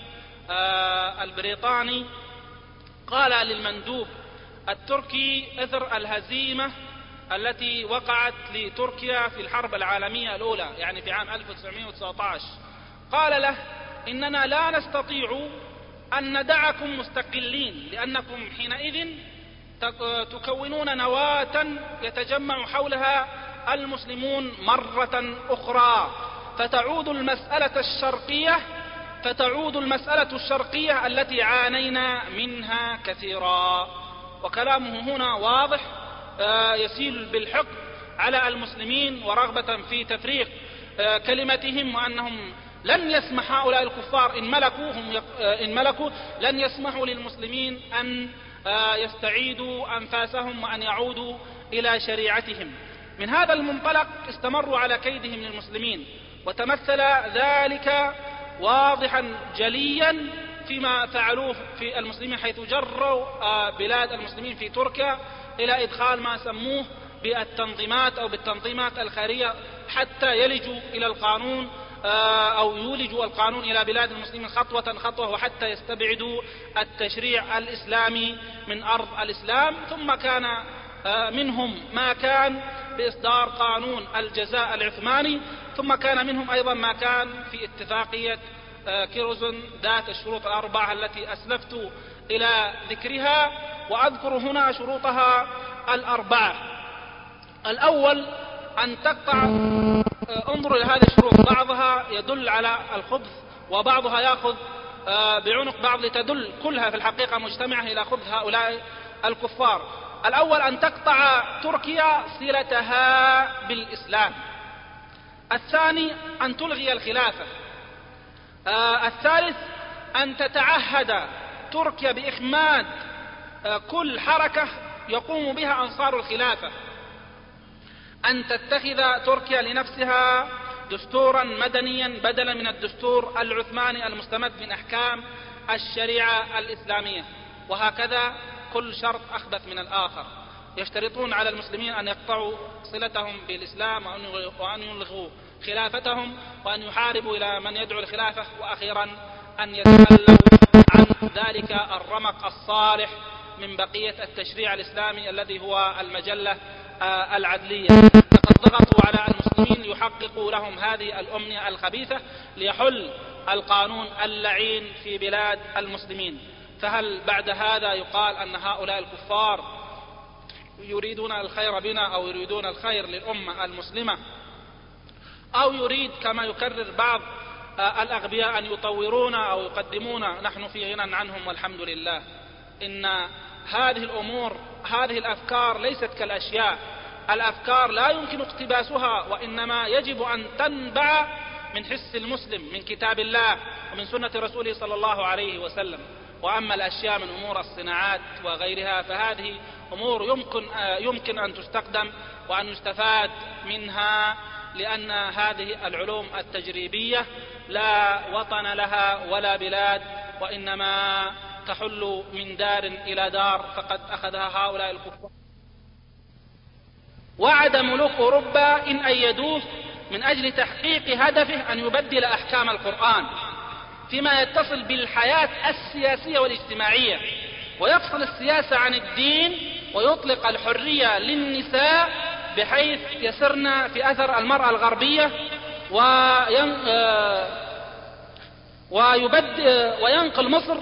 البريطاني، قال للمندوب التركي إثر الهزيمة التي وقعت لتركيا في الحرب العالمية الأولى، يعني في عام ألف وتسعمائة وتسعة عشر، قال له: إننا لا نستطيع أن ندعكم مستقلين، لأنكم حينئذ تكونون نواة يتجمع حولها المسلمون مرة أخرى، فتعود المسألة الشرقية فتعود المسألة الشرقية التي عانينا منها كثيرا. وكلامه هنا واضح، يسيل بالحقد على المسلمين ورغبة في تفريق كلمتهم، وأنهم لن يسمح هؤلاء الكفار إن ملكوا, هم إن ملكوا لن يسمحوا للمسلمين أن يستعيدوا أنفاسهم وأن يعودوا إلى شريعتهم. من هذا المنطلق استمروا على كيدهم للمسلمين، وتمثل ذلك واضحا جليا فيما فعلوه في المسلمين، حيث جروا بلاد المسلمين في تركيا إلى إدخال ما سموه بالتنظيمات أو بالتنظيمات الخيرية، حتى يلجوا إلى القانون أو يولجوا القانون إلى بلاد المسلمين خطوة خطوة، وحتى يستبعدوا التشريع الإسلامي من أرض الإسلام. ثم كان منهم ما كان بإصدار قانون الجزاء العثماني، ثم كان منهم أيضا ما كان في اتفاقية كيروزن ذات الشروط الأربعة التي أسلفت إلى ذكرها، وأذكر هنا شروطها الأربعة. الأول أن تقطع، انظروا إلى هذه الشروط، بعضها يدل على الخبث وبعضها يأخذ بعنق بعض، لتدل كلها في الحقيقة مجتمعة إلى خبث هؤلاء الكفار. الأول أن تقطع تركيا صلتها بالإسلام. الثاني أن تلغي الخلافة. آه الثالث أن تتعهد تركيا بإخماد آه كل حركة يقوم بها أنصار الخلافة. أن تتخذ تركيا لنفسها دستورا مدنيا بدلا من الدستور العثماني المستمد من أحكام الشريعة الإسلامية. وهكذا كل شرط أخبث من الآخر. يشترطون على المسلمين أن يقطعوا صلتهم بالإسلام، وأن يلغوا خلافتهم، وأن يحاربوا إلى من يدعو الخلافة، وأخيرا أن يتخلوا عن ذلك الرمق الصالح من بقية التشريع الإسلامي الذي هو المجلة العدلية. لقد ضغطوا على المسلمين ليحققوا لهم هذه الأمنية الخبيثة ليحل القانون اللعين في بلاد المسلمين. فهل بعد هذا يقال أن هؤلاء الكفار يريدون الخير بنا أو يريدون الخير للأمة المسلمة، أو يريد كما يكرر بعض الأغبياء أن يطورونا أو يقدمونا نحن في غنى عنهم والحمد لله؟ إن هذه الأمور، هذه الأفكار ليست كالأشياء. الأفكار لا يمكن اقتباسها، وإنما يجب أن تنبع من حس المسلم من كتاب الله ومن سنة رسوله صلى الله عليه وسلم. وأما الأشياء من أمور الصناعات وغيرها فهذه أمور يمكن, يمكن أن تستخدم وأن يستفاد منها، لأن هذه العلوم التجريبية لا وطن لها ولا بلاد، وإنما تحل من دار إلى دار، فقد أخذها هؤلاء الكفار. وعد ملوك أوروبا إن أيدوه من أجل تحقيق هدفه أن يبدل أحكام القرآن فيما يتصل بالحياة السياسية والاجتماعية، ويفصل السياسة عن الدين، ويطلق الحرية للنساء بحيث يسرن في أثر المرأة الغربية، وينقل مصر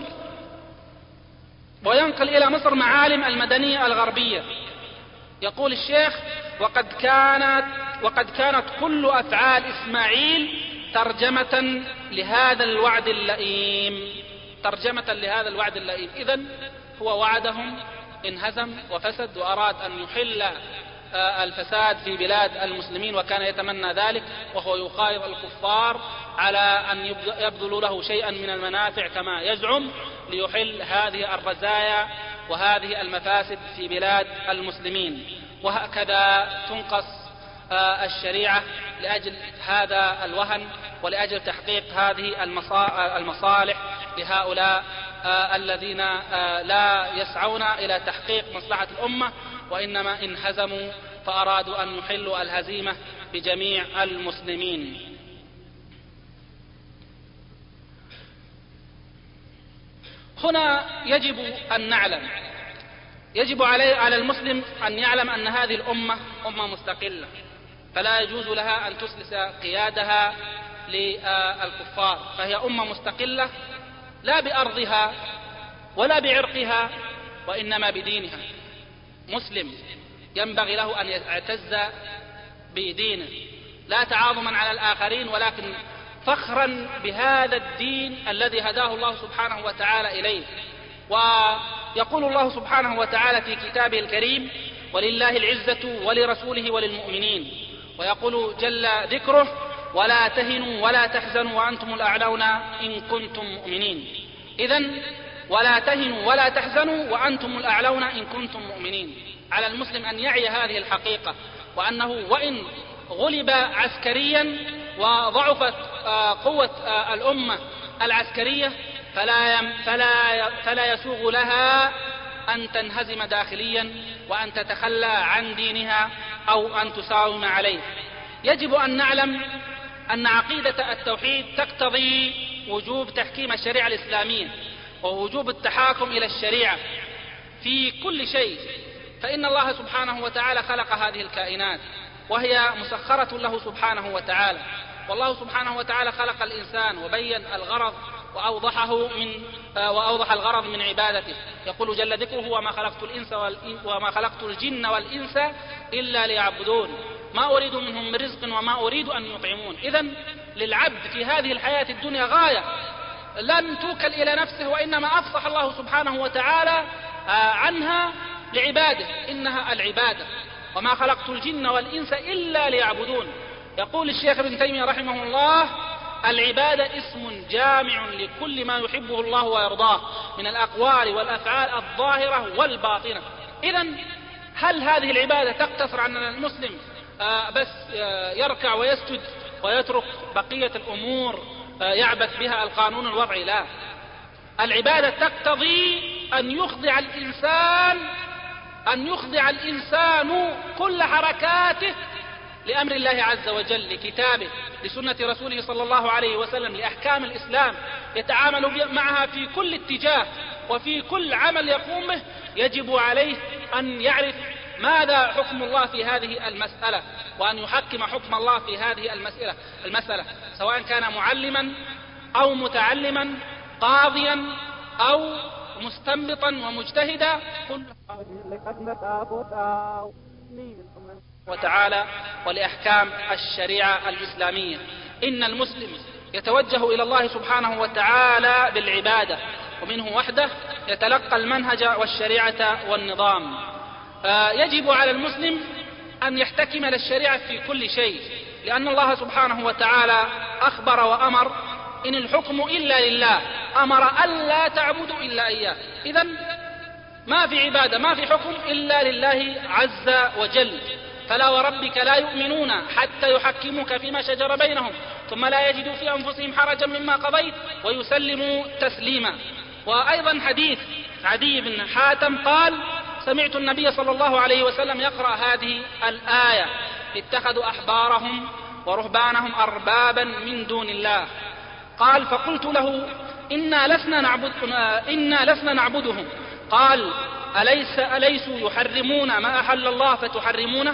وينقل إلى مصر معالم المدنية الغربية. يقول الشيخ: وقد كانت وقد كانت كل أفعال إسماعيل ترجمة لهذا الوعد اللئيم ترجمة لهذا الوعد اللئيم. إذن هو وعدهم، انهزم وفسد، وأراد أن يحل الفساد في بلاد المسلمين، وكان يتمنى ذلك، وهو يخايض الكفار على أن يبذلوا له شيئا من المنافع كما يزعم، ليحل هذه الرزايا وهذه المفاسد في بلاد المسلمين. وهكذا تنقص الشريعة لأجل هذا الوهن، ولأجل تحقيق هذه المصالح لهؤلاء الذين لا يسعون إلى تحقيق مصلحة الأمة، وإنما انهزموا فأرادوا أن يحلوا الهزيمة بجميع المسلمين. هنا يجب أن نعلم يجب عليه على المسلم أن يعلم أن هذه الأمة أمة مستقلة، فلا يجوز لها أن تسلس قيادها للكفار، فهي أمة مستقلة لا بأرضها ولا بعرقها، وإنما بدينها. مسلم ينبغي له أن يعتز بدينه، لا تعاظما على الآخرين ولكن فخرا بهذا الدين الذي هداه الله سبحانه وتعالى إليه. ويقول الله سبحانه وتعالى في كتابه الكريم: ولله العزة ولرسوله وللمؤمنين. ويقول جل ذكره: ولا تهنوا ولا تحزنوا وأنتم الأعلون إن كنتم مؤمنين. إذن ولا تهنوا ولا تحزنوا وأنتم الأعلون إن كنتم مؤمنين. على المسلم أن يعي هذه الحقيقة، وأنه وإن غلب عسكريا وضعفت قوة الأمة العسكرية فلا فلا فلا يسوغ لها أن تنهزم داخليا وأن تتخلى عن دينها أو أن تساوم عليه. يجب أن نعلم أن عقيدة التوحيد تقتضي وجوب تحكيم الشريعة الإسلامية ووجوب التحاكم إلى الشريعة في كل شيء، فإن الله سبحانه وتعالى خلق هذه الكائنات وهي مسخرة له سبحانه وتعالى، والله سبحانه وتعالى خلق الإنسان وبين الغرض وأوضحه من وأوضح الغرض من عبادته. يقول جل ذكره: وما خلقت الإنس وما خلقت الجن والإنس إلا ليعبدون ما أريد منهم من رزق وما أريد أن يطعمون. إذن للعبد في هذه الحياة الدنيا غاية لن توكل إلى نفسه، وإنما أفصح الله سبحانه وتعالى عنها لعباده، إنها العبادة. وما خلقت الجن والإنس إلا ليعبدون. يقول الشيخ ابن تيمية رحمه الله: العبادة اسم جامع لكل ما يحبه الله ويرضاه من الأقوال والأفعال الظاهرة والباطنة. إذن هل هذه العبادة تقتصر على أن المسلم بس يركع ويسجد ويترك بقية الأمور يعبث بها القانون الوضعي؟ لا، العبادة تقتضي أن يخضع الإنسان أن يخضع الإنسان كل حركاته لأمر الله عز وجل، لكتابه، لسنة رسوله صلى الله عليه وسلم، لأحكام الإسلام، يتعامل معها في كل اتجاه وفي كل عمل يقوم به. يجب عليه أن يعرف ماذا حكم الله في هذه المسألة، وأن يحكم حكم الله في هذه المسألة المسألة سواء كان معلما أو متعلما، قاضيا أو مستنبطا ومجتهدا، كل وتعالى ولأحكام الشريعة الإسلامية. إن المسلم يتوجه إلى الله سبحانه وتعالى بالعبادة، ومنه وحده يتلقى المنهج والشريعة والنظام. يجب على المسلم أن يحتكم للشريعة في كل شيء، لأن الله سبحانه وتعالى أخبر وأمر: إن الحكم إلا لله، أمر ألا تعبدوا إلا إياه. إذن ما في عبادة، ما في حكم إلا لله عز وجل. فلا وربك لا يؤمنون حتى يحكموك فيما شجر بينهم ثم لا يجدوا في أنفسهم حرجا مما قضيت ويسلموا تسليما. وأيضا حديث عدي بن حاتم قال: سمعت النبي صلى الله عليه وسلم يقرأ هذه الآية: اتخذوا أحبارهم ورهبانهم أربابا من دون الله. قال: فقلت له: إنا لسنا نعبد إنا لسنا نعبدهم. قال: أليس أليسوا يحرمون ما أحل الله فتحرمونه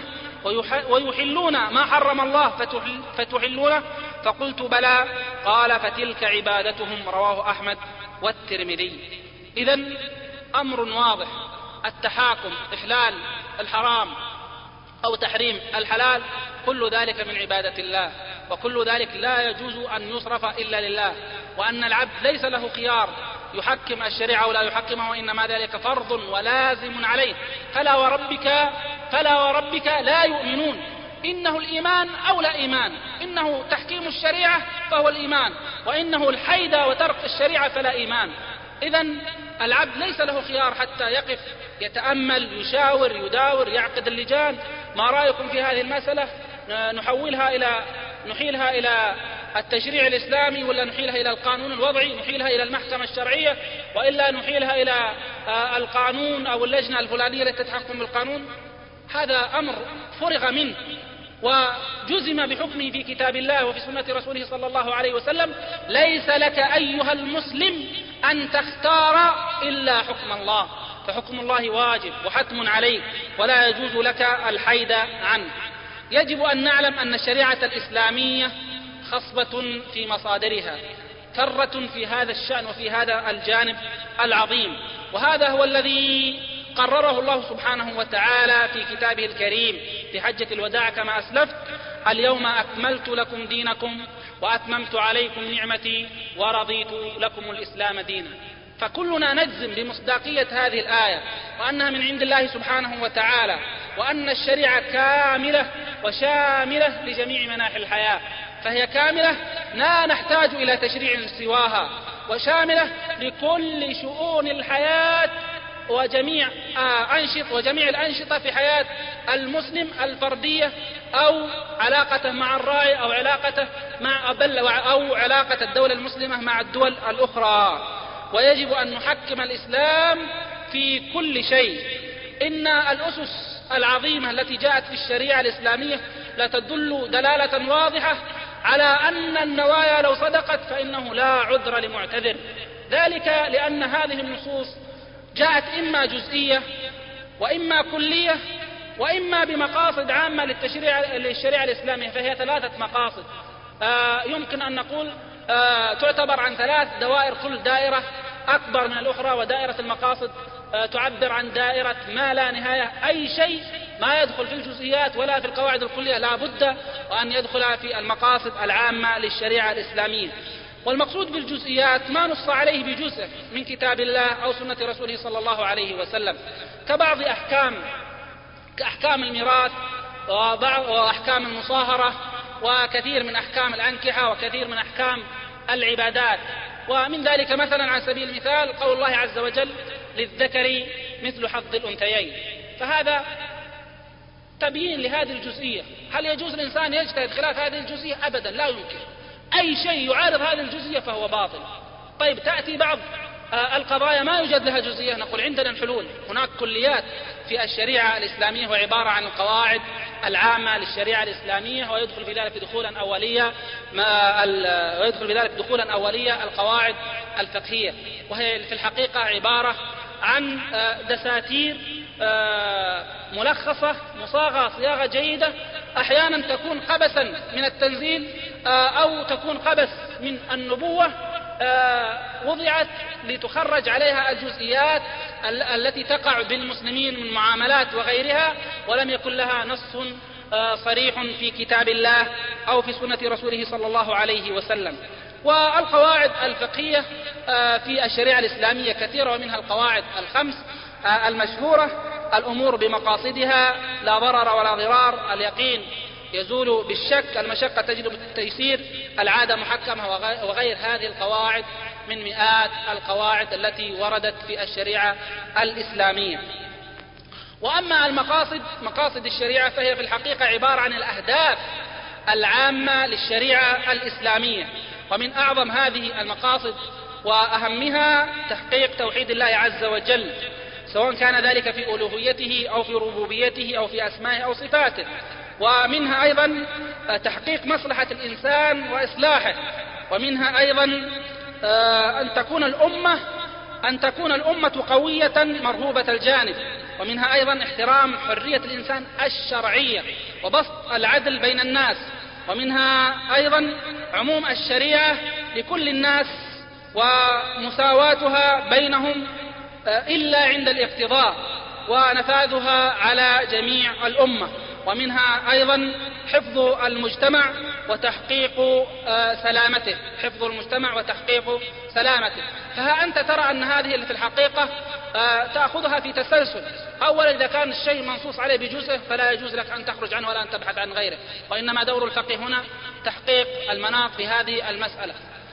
ويحلون ما حرم الله فتحلونه؟ فقلت: بلى. قال: فتلك عبادتهم. رواه أحمد والترمذي. إذن أمر واضح، التحاكم، إحلال الحرام أو تحريم الحلال، كل ذلك من عبادة الله، وكل ذلك لا يجوز أن يصرف إلا لله، وأن العبد ليس له خيار يحكم الشريعة أو لا يحكمه، وإنما ذلك فرض ولازم عليه. فلا وربك فلا وربك لا يؤمنون. إنه الإيمان أو لا إيمان، إنه تحكيم الشريعة فهو الإيمان، وإنه الحيد وترك الشريعة فلا إيمان. إذن العبد ليس له خيار حتى يقف يتأمل، يشاور، يداور، يعقد اللجان: ما رأيكم في هذه المسألة؟ نحولها إلى نحيلها إلى التشريع الإسلامي، ولا نحيلها إلى القانون الوضعي، نحيلها إلى المحكمة الشرعية، وإلا نحيلها إلى القانون أو اللجنة الفلانية التي تحكم بالقانون. هذا أمر فرغ منه وجزم بحكمه في كتاب الله وفي سنة رسوله صلى الله عليه وسلم. ليس لك أيها المسلم أن تختار إلا حكم الله، فحكم الله واجب وحتم عليك ولا يجوز لك الحيد عنه. يجب أن نعلم أن الشريعة الإسلامية خصبة في مصادرها، كرة في هذا الشأن وفي هذا الجانب العظيم، وهذا هو الذي قرره الله سبحانه وتعالى في كتابه الكريم في حجة الوداع كما أسلفت: اليوم أكملت لكم دينكم وأتممت عليكم نعمتي ورضيت لكم الإسلام دينا. فكلنا نجزم بمصداقية هذه الآية وأنها من عند الله سبحانه وتعالى، وأن الشريعة كاملة وشاملة لجميع مناحي الحياة، فهي كاملة لا نحتاج إلى تشريع سواها، وشاملة لكل شؤون الحياة وجميع أنشط وجميع الأنشطة في حياة المسلم الفردية، أو علاقته مع الراعي، أو علاقته مع أو علاقة الدولة المسلمة مع الدول الأخرى. ويجب أن نحكم الإسلام في كل شيء. إن الأسس العظيمة التي جاءت في الشريعة الإسلامية لا تدل دلالة واضحة على أن النوايا لو صدقت فإنه لا عذر لمعتذر، ذلك لأن هذه النصوص جاءت إما جزئية وإما كلية وإما بمقاصد عامة للتشريع للشريعة الإسلامية، فهي ثلاثة مقاصد. آه يمكن أن نقول آه تعتبر عن ثلاث دوائر، كل دائرة أكبر من الأخرى، ودائرة المقاصد آه تعبر عن دائرة ما لا نهاية. أي شيء ما يدخل في الجزئيات ولا في القواعد الكلية لا بد وأن يدخل في المقاصد العامة للشريعة الإسلامية. والمقصود بالجزئيات ما نص عليه بجزء من كتاب الله أو سنة رسوله صلى الله عليه وسلم، كبعض أحكام كأحكام الميراث وأحكام المصاهرة وكثير من أحكام الأنكحة وكثير من أحكام العبادات. ومن ذلك مثلا على سبيل المثال قول الله عز وجل للذكر مثل حظ الأنثيين، فهذا تبيين لهذه الجزئية. هل يجوز الإنسان يجتهد خلاف هذه الجزئية؟ أبدا، لا يمكن. أي شيء يعارض هذه الجزئية فهو باطل. طيب تأتي بعض القضايا ما يوجد لها جزئية، نقول عندنا الحلول. هناك كليات في الشريعة الإسلامية وعبارة عن القواعد العامة للشريعة الإسلامية، ويدخل في ذلك دخولا أولية ما ويدخل في ذلك دخولا أولية القواعد الفقهية، وهي في الحقيقة عبارة عن دساتير ملخصة مصاغة صياغة جيدة، أحيانا تكون قبسا من التنزيل أو تكون قبس من النبوة، وضعت لتخرج عليها الجزئيات التي تقع بالمسلمين من معاملات وغيرها، ولم يكن لها نص صريح في كتاب الله أو في سنة رسوله صلى الله عليه وسلم. والقواعد الفقهية في الشريعة الإسلامية كثيرة، ومنها القواعد الخمس المشهورة: الأمور بمقاصدها، لا ضرر ولا ضرار، اليقين يزول بالشك، المشقة تجلب التيسير، العادة محكمة، وغير هذه القواعد من مئات القواعد التي وردت في الشريعة الإسلامية. وأما المقاصد، مقاصد الشريعة، فهي في الحقيقة عبارة عن الأهداف العامة للشريعة الإسلامية، ومن أعظم هذه المقاصد وأهمها تحقيق توحيد الله عز وجل، سواء كان ذلك في ألوهيته أو في ربوبيته أو في أسمائه أو صفاته. ومنها أيضا تحقيق مصلحة الإنسان وإصلاحه، ومنها أيضا أن تكون الأمة أن تكون الأمة قوية مرهوبة الجانب، ومنها أيضا احترام حرية الإنسان الشرعية وبسط العدل بين الناس، ومنها أيضا عموم الشريعة لكل الناس ومساواتها بينهم إلا عند الاقتضاء، ونفاذها على جميع الأمة. ومنها أيضا حفظ المجتمع وتحقيق سلامته حفظ المجتمع وتحقيق سلامته. فها أنت ترى أن هذه في الحقيقة تأخذها في تسلسل. أولا إذا كان الشيء منصوص عليه بجزءه فلا يجوز لك أن تخرج عنه ولا أن تبحث عن غيره، وإنما دور الفقه هنا تحقيق المناط في هذه المسألة.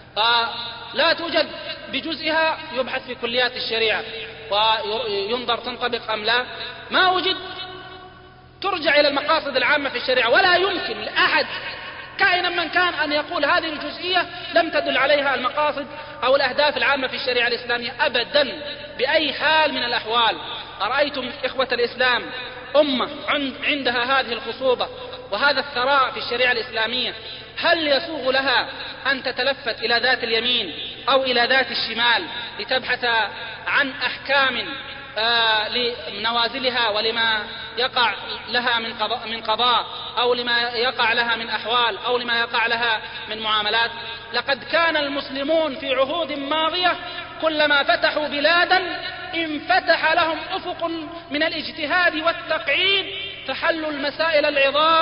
لا توجد بجزئها يبحث في كليات الشريعة وينظر تنطبق أم لا، ما وجد ترجع إلى المقاصد العامة في الشريعة. ولا يمكن لأحد كائنا من كان أن يقول هذه الجزئية لم تدل عليها المقاصد أو الأهداف العامة في الشريعة الإسلامية أبدا بأي حال من الأحوال. أرأيتم إخوة الإسلام أمة عندها هذه الخصوبة وهذا الثراء في الشريعة الإسلامية، هل يسوغ لها أن تتلفت إلى ذات اليمين أو إلى ذات الشمال لتبحث عن أحكام آه لنوازلها ولما يقع لها من قضاء, من قضاء أو لما يقع لها من أحوال أو لما يقع لها من معاملات؟ لقد كان المسلمون في عهود ماضية كلما فتحوا بلادا انفتح لهم أفق من الاجتهاد والتقعيد، فحلوا المسائل العظام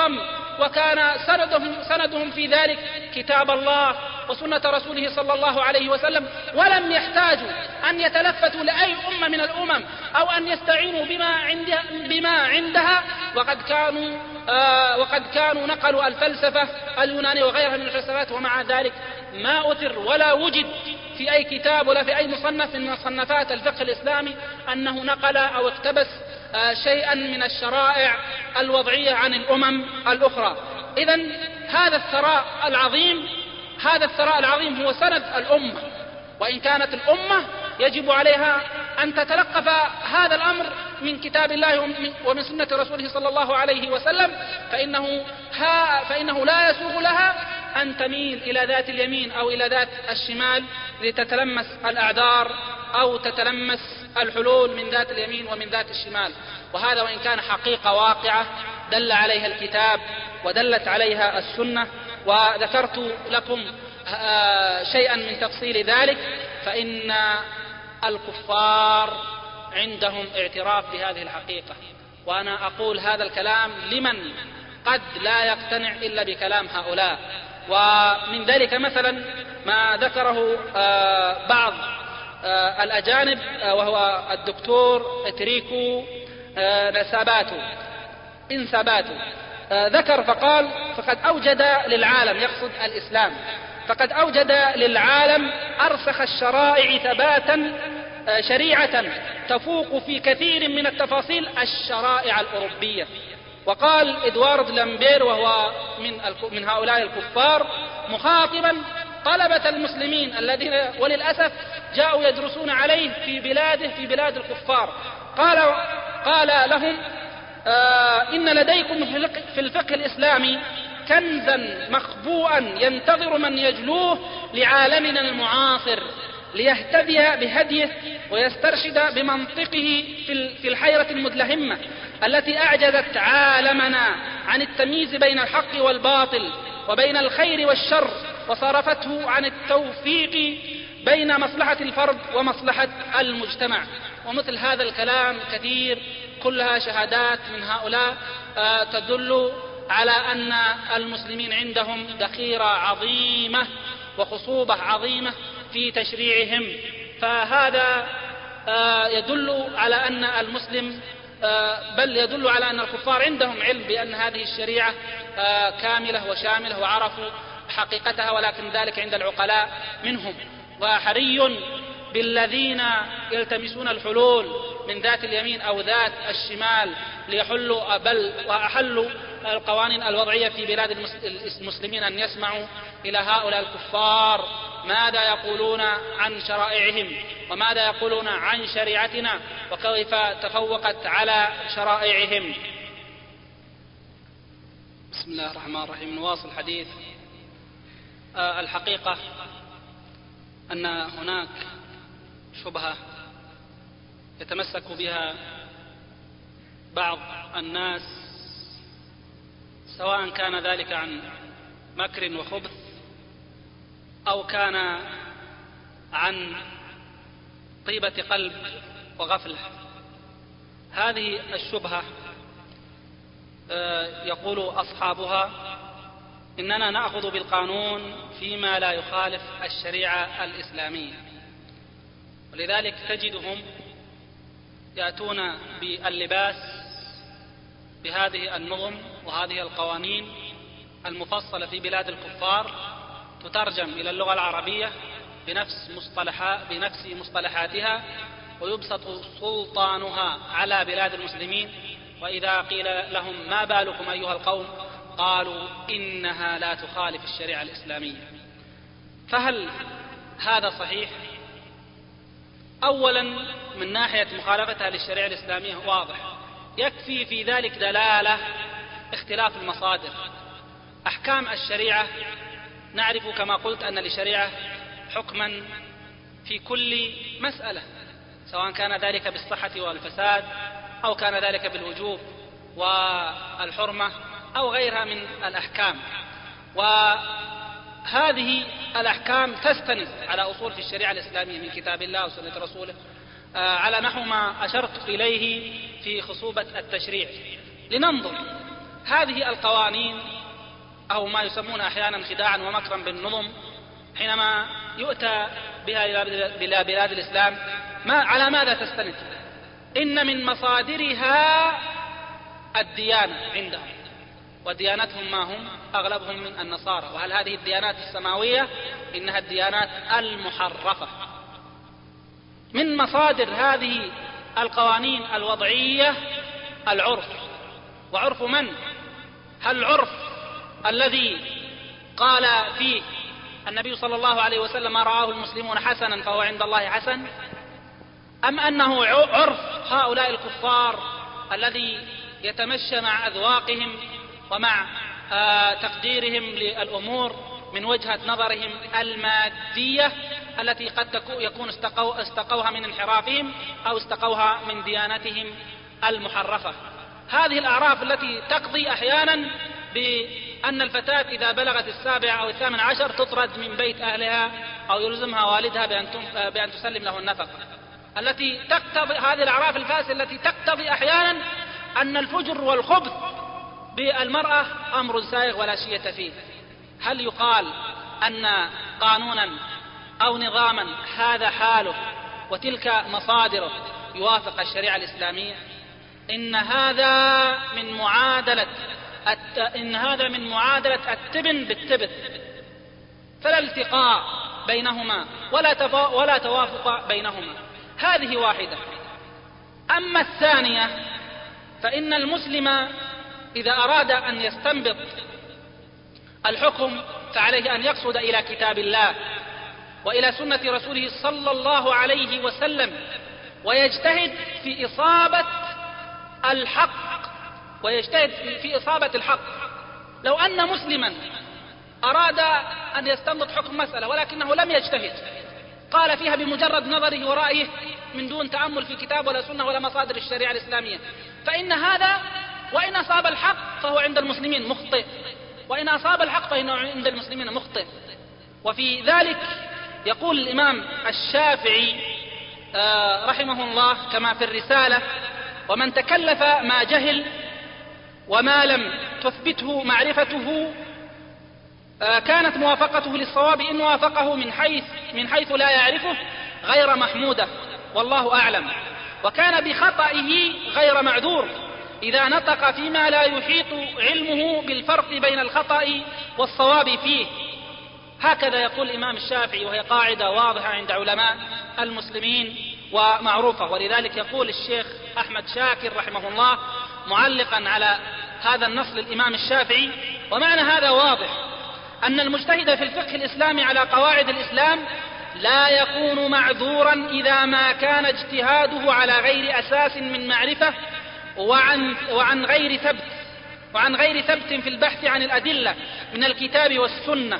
وكان سندهم, سندهم في ذلك كتاب الله وسنة رسوله صلى الله عليه وسلم، ولم يحتاجوا أن يتلفتوا لأي أمة من الأمم أو أن يستعينوا بما عندها, بما عندها وقد كانوا آه وقد كانوا نقلوا الفلسفة اليونانية وغيرها من الفلسفات، ومع ذلك ما أثر ولا وجد في أي كتاب ولا في أي مصنف من مصنفات الفقه الإسلامي أنه نقل أو اقتبس آه شيئا من الشرائع الوضعية عن الأمم الأخرى. إذن هذا الثراء العظيم هذا الثراء العظيم هو سند الأمة، وإن كانت الأمة يجب عليها أن تتلقف هذا الأمر من كتاب الله ومن سنة رسوله صلى الله عليه وسلم، فإنه, ها فإنه لا يسوغ لها أن تميل إلى ذات اليمين أو إلى ذات الشمال لتتلمس الأعذار أو تتلمس الحلول من ذات اليمين ومن ذات الشمال. وهذا وإن كان حقيقة واقعة دل عليها الكتاب ودلت عليها السنة، وذكرت لكم شيئا من تفصيل ذلك، فإن الكفار عندهم اعتراف بهذه الحقيقة. وأنا أقول هذا الكلام لمن قد لا يقتنع إلا بكلام هؤلاء. ومن ذلك مثلا ما ذكره بعض الأجانب وهو الدكتور إتريكو نساباتو إنساباتو ذكر فقال: فقد أوجد للعالم، يقصد الإسلام، فقد أوجد للعالم أرسخ الشرائع ثباتا شريعة تفوق في كثير من التفاصيل الشرائع الأوروبية. وقال إدوارد لامبير وهو من من هؤلاء الكفار مخاطبا طلبة المسلمين الذين وللأسف جاءوا يدرسون عليه في بلاده في بلاد الكفار، قال قال لهم: آه إن لديكم في الفقه الإسلامي كنزا مخبوءا ينتظر من يجلوه لعالمنا المعاصر ليهتدي بهديه ويسترشد بمنطقه في الحيرة المدلهمة التي أعجزت عالمنا عن التمييز بين الحق والباطل وبين الخير والشر، وصرفته عن التوفيق بين مصلحة الفرد ومصلحة المجتمع. ومثل هذا الكلام كثير، كلها شهادات من هؤلاء تدل على أن المسلمين عندهم ذخيرة عظيمة وخصوبة عظيمة في تشريعهم. فهذا يدل على أن المسلم بل يدل على أن الكفار عندهم علم بأن هذه الشريعة كاملة وشاملة وعرفوا حقيقتها، ولكن ذلك عند العقلاء منهم. وحري بالذين يلتمسون الحلول من ذات اليمين أو ذات الشمال ليحلوا بل وأحلوا القوانين الوضعية في بلاد المسلمين أن يسمعوا إلى هؤلاء الكفار ماذا يقولون عن شرائعهم وماذا يقولون عن شريعتنا وكيف تفوقت على شرائعهم. بسم الله الرحمن الرحيم. نواصل الحديث. آه الحقيقة أن هناك شبهة يتمسك بها بعض الناس، سواء كان ذلك عن مكر وخبث أو كان عن طيبة قلب وغفلة. هذه الشبهة يقول أصحابها: إننا نأخذ بالقانون فيما لا يخالف الشريعة الإسلامية، ولذلك تجدهم يأتون باللباس بهذه النظم وهذه القوانين المفصلة في بلاد الكفار، تترجم إلى اللغة العربية بنفس مصطلحات بنفس مصطلحاتها، ويبسط سلطانها على بلاد المسلمين. وإذا قيل لهم: ما بالكم أيها القوم؟ قالوا: إنها لا تخالف الشريعة الإسلامية. فهل هذا صحيح؟ أولا، من ناحية مخالفتها للشريعة الإسلامية واضح، يكفي في ذلك دلالة اختلاف المصادر. أحكام الشريعة نعرف كما قلت أن للشريعة حكما في كل مسألة، سواء كان ذلك بالصحة والفساد أو كان ذلك بالوجوب والحرمة أو غيرها من الأحكام. وهذه الأحكام تستند على أصول في الشريعة الإسلامية من كتاب الله وسنة رسوله، على نحو ما أشرت إليه في خصوبة التشريع. لننظر هذه القوانين أو ما يسمون أحيانا خداعا ومكرا بالنظم حينما يؤتى بها إلى بلاد الإسلام، ما على ماذا تستند؟ إن من مصادرها الديانة عندهم، وديانتهم ما هم؟ أغلبهم من النصارى. وهل هذه الديانات السماوية؟ إنها الديانات المحرفة. من مصادر هذه القوانين الوضعية العرف. وعرف من؟ هل العرف الذي قال فيه النبي صلى الله عليه وسلم ما رآه المسلمون حسنا فهو عند الله حسن، أم أنه عرف هؤلاء الكفار الذي يتمشى مع أذواقهم ومع آه تقديرهم للأمور من وجهة نظرهم المادية التي قد يكون استقوا استقوها من انحرافهم أو استقوها من ديانتهم المحرفة؟ هذه الأعراف التي تقضي أحيانا بأن الفتاة إذا بلغت السابع أو الثامن عشر تطرد من بيت أهلها أو يلزمها والدها بأن تسلم له النفقة، التي تقتضي هذه الأعراف الفاسدة التي تقتضي أحيانا أن الفجر والخبث بالمرأة أمر سائغ ولا شيء فيه. هل يقال أن قانونا أو نظاما هذا حاله وتلك مصادره يوافق الشريعة الإسلامية؟ إن هذا من معادلة الت... إن هذا من معادلة التبن بالتبت، فلا التقاء بينهما ولا تف... ولا توافق بينهما. هذه واحدة. أما الثانية فإن المسلم إذا أراد أن يستنبط الحكم فعليه أن يقصد إلى كتاب الله وإلى سنة رسوله صلى الله عليه وسلم، ويجتهد في إصابة الحق ويجتهد في إصابة الحق. لو أن مسلما أراد أن يستنبط حكم مسألة ولكنه لم يجتهد، قال فيها بمجرد نظره ورأيه من دون تأمل في كتاب ولا سنة ولا مصادر الشريعة الإسلامية، فإن هذا وإن أصاب الحق فهو عند المسلمين مخطئ، وإن أصاب الحق فإنه عند المسلمين مخطئ. وفي ذلك يقول الإمام الشافعي رحمه الله كما في الرسالة: ومن تكلف ما جهل وما لم تثبته معرفته كانت موافقته للصواب إن وافقه من حيث من حيث لا يعرفه غير محمودة والله أعلم، وكان بخطئه غير معذور إذا نطق فيما لا يحيط علمه بالفرق بين الخطأ والصواب فيه. هكذا يقول الإمام الشافعي، وهي قاعدة واضحة عند علماء المسلمين ومعروفة. ولذلك يقول الشيخ أحمد شاكر رحمه الله معلقا على هذا النص للإمام الشافعي: ومعنى هذا واضح أن المجتهد في الفقه الإسلامي على قواعد الإسلام لا يكون معذورا إذا ما كان اجتهاده على غير أساس من معرفة وعن, وعن غير ثبت وعن غير ثبت في البحث عن الأدلة من الكتاب والسنة،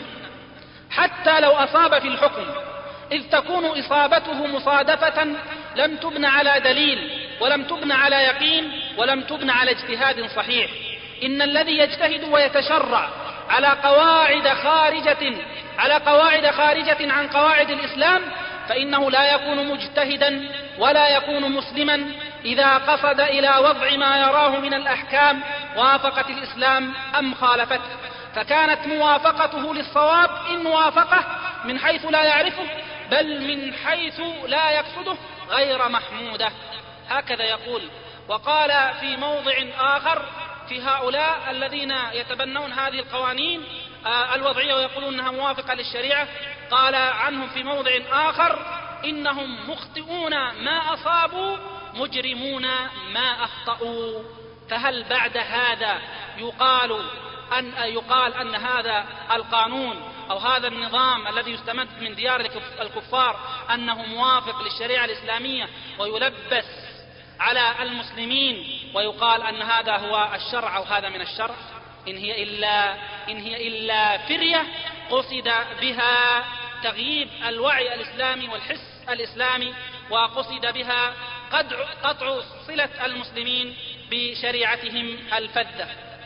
حتى لو أصاب في الحكم، إذ تكون إصابته مصادفة لم تبن على دليل ولم تبن على يقين ولم تبن على اجتهاد صحيح. إن الذي يجتهد ويتشرع على قواعد خارجة على قواعد خارجة عن قواعد الإسلام فإنه لا يكون مجتهدا ولا يكون مسلما إذا قصد إلى وضع ما يراه من الأحكام وافقت الإسلام أم خالفته، فكانت موافقته للصواب إن وافقه من حيث لا يعرفه بل من حيث لا يقصده غير محمودة. هكذا يقول. وقال في موضع آخر في هؤلاء الذين يتبنون هذه القوانين الوضعية ويقولون أنها موافقة للشريعة، قال عنهم في موضع آخر: إنهم مخطئون ما أصابوا مجرمون ما أخطأوا. فهل بعد هذا يقال أن يقال أن هذا القانون أو هذا النظام الذي يستمد من ديار الكفار أنه موافق للشريعة الإسلامية ويلبس على المسلمين ويقال أن هذا هو الشرع أو هذا من الشرع؟ إن هي إلا إن هي إلا فرية قصد بها تغييب الوعي الإسلامي والحس الإسلامي، وقصد بها قطع صلة المسلمين بشريعتهم الفذة.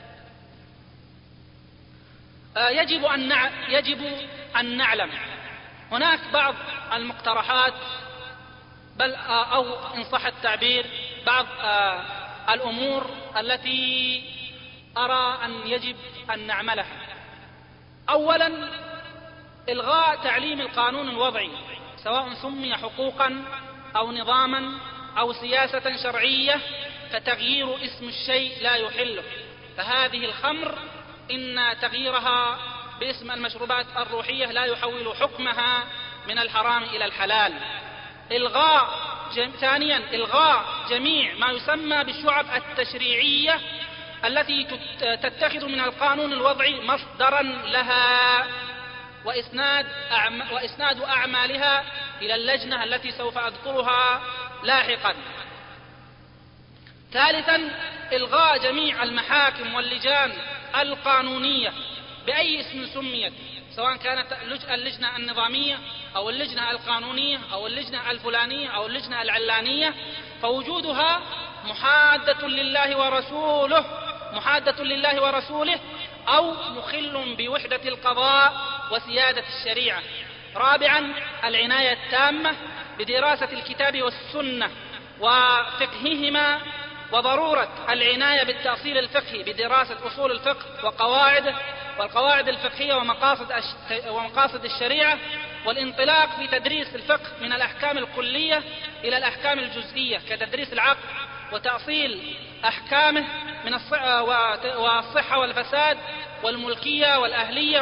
يجب أن يجب أن نعلم هناك بعض المقترحات، بل أو إن صح التعبير بعض الأمور التي أرى أن يجب أن نعملها أولا إلغاء تعليم القانون الوضعي، سواء سمي حقوقا أو نظاما أو سياسة شرعية، فتغيير اسم الشيء لا يحله. فهذه الخمر إن تغييرها باسم المشروبات الروحية لا يحول حكمها من الحرام إلى الحلال. إلغاء جم... ثانيا إلغاء جميع ما يسمى بالشعب التشريعية التي تتخذ من القانون الوضعي مصدرا لها، وإسناد, أعم... وإسناد أعمالها إلى اللجنة التي سوف أذكرها لاحقا. ثالثا إلغاء جميع المحاكم واللجان القانونية بأي اسم سميت، سواء كانت اللجنة النظامية أو اللجنة القانونية أو اللجنة الفلانية أو اللجنة العلانية، فوجودها محادة لله ورسوله محادة لله ورسوله أو مخل بوحدة القضاء وسيادة الشريعة. رابعا العناية التامة بدراسة الكتاب والسنة وفقههما، وضرورة العناية بالتأصيل الفقهي بدراسة أصول الفقه وقواعده والقواعد الفقهية ومقاصد ومقاصد الشريعة، والانطلاق في تدريس الفقه من الأحكام الكلية إلى الأحكام الجزئية كتدريس العقد وتأصيل أحكامه من الصحة والفساد والملكية والأهلية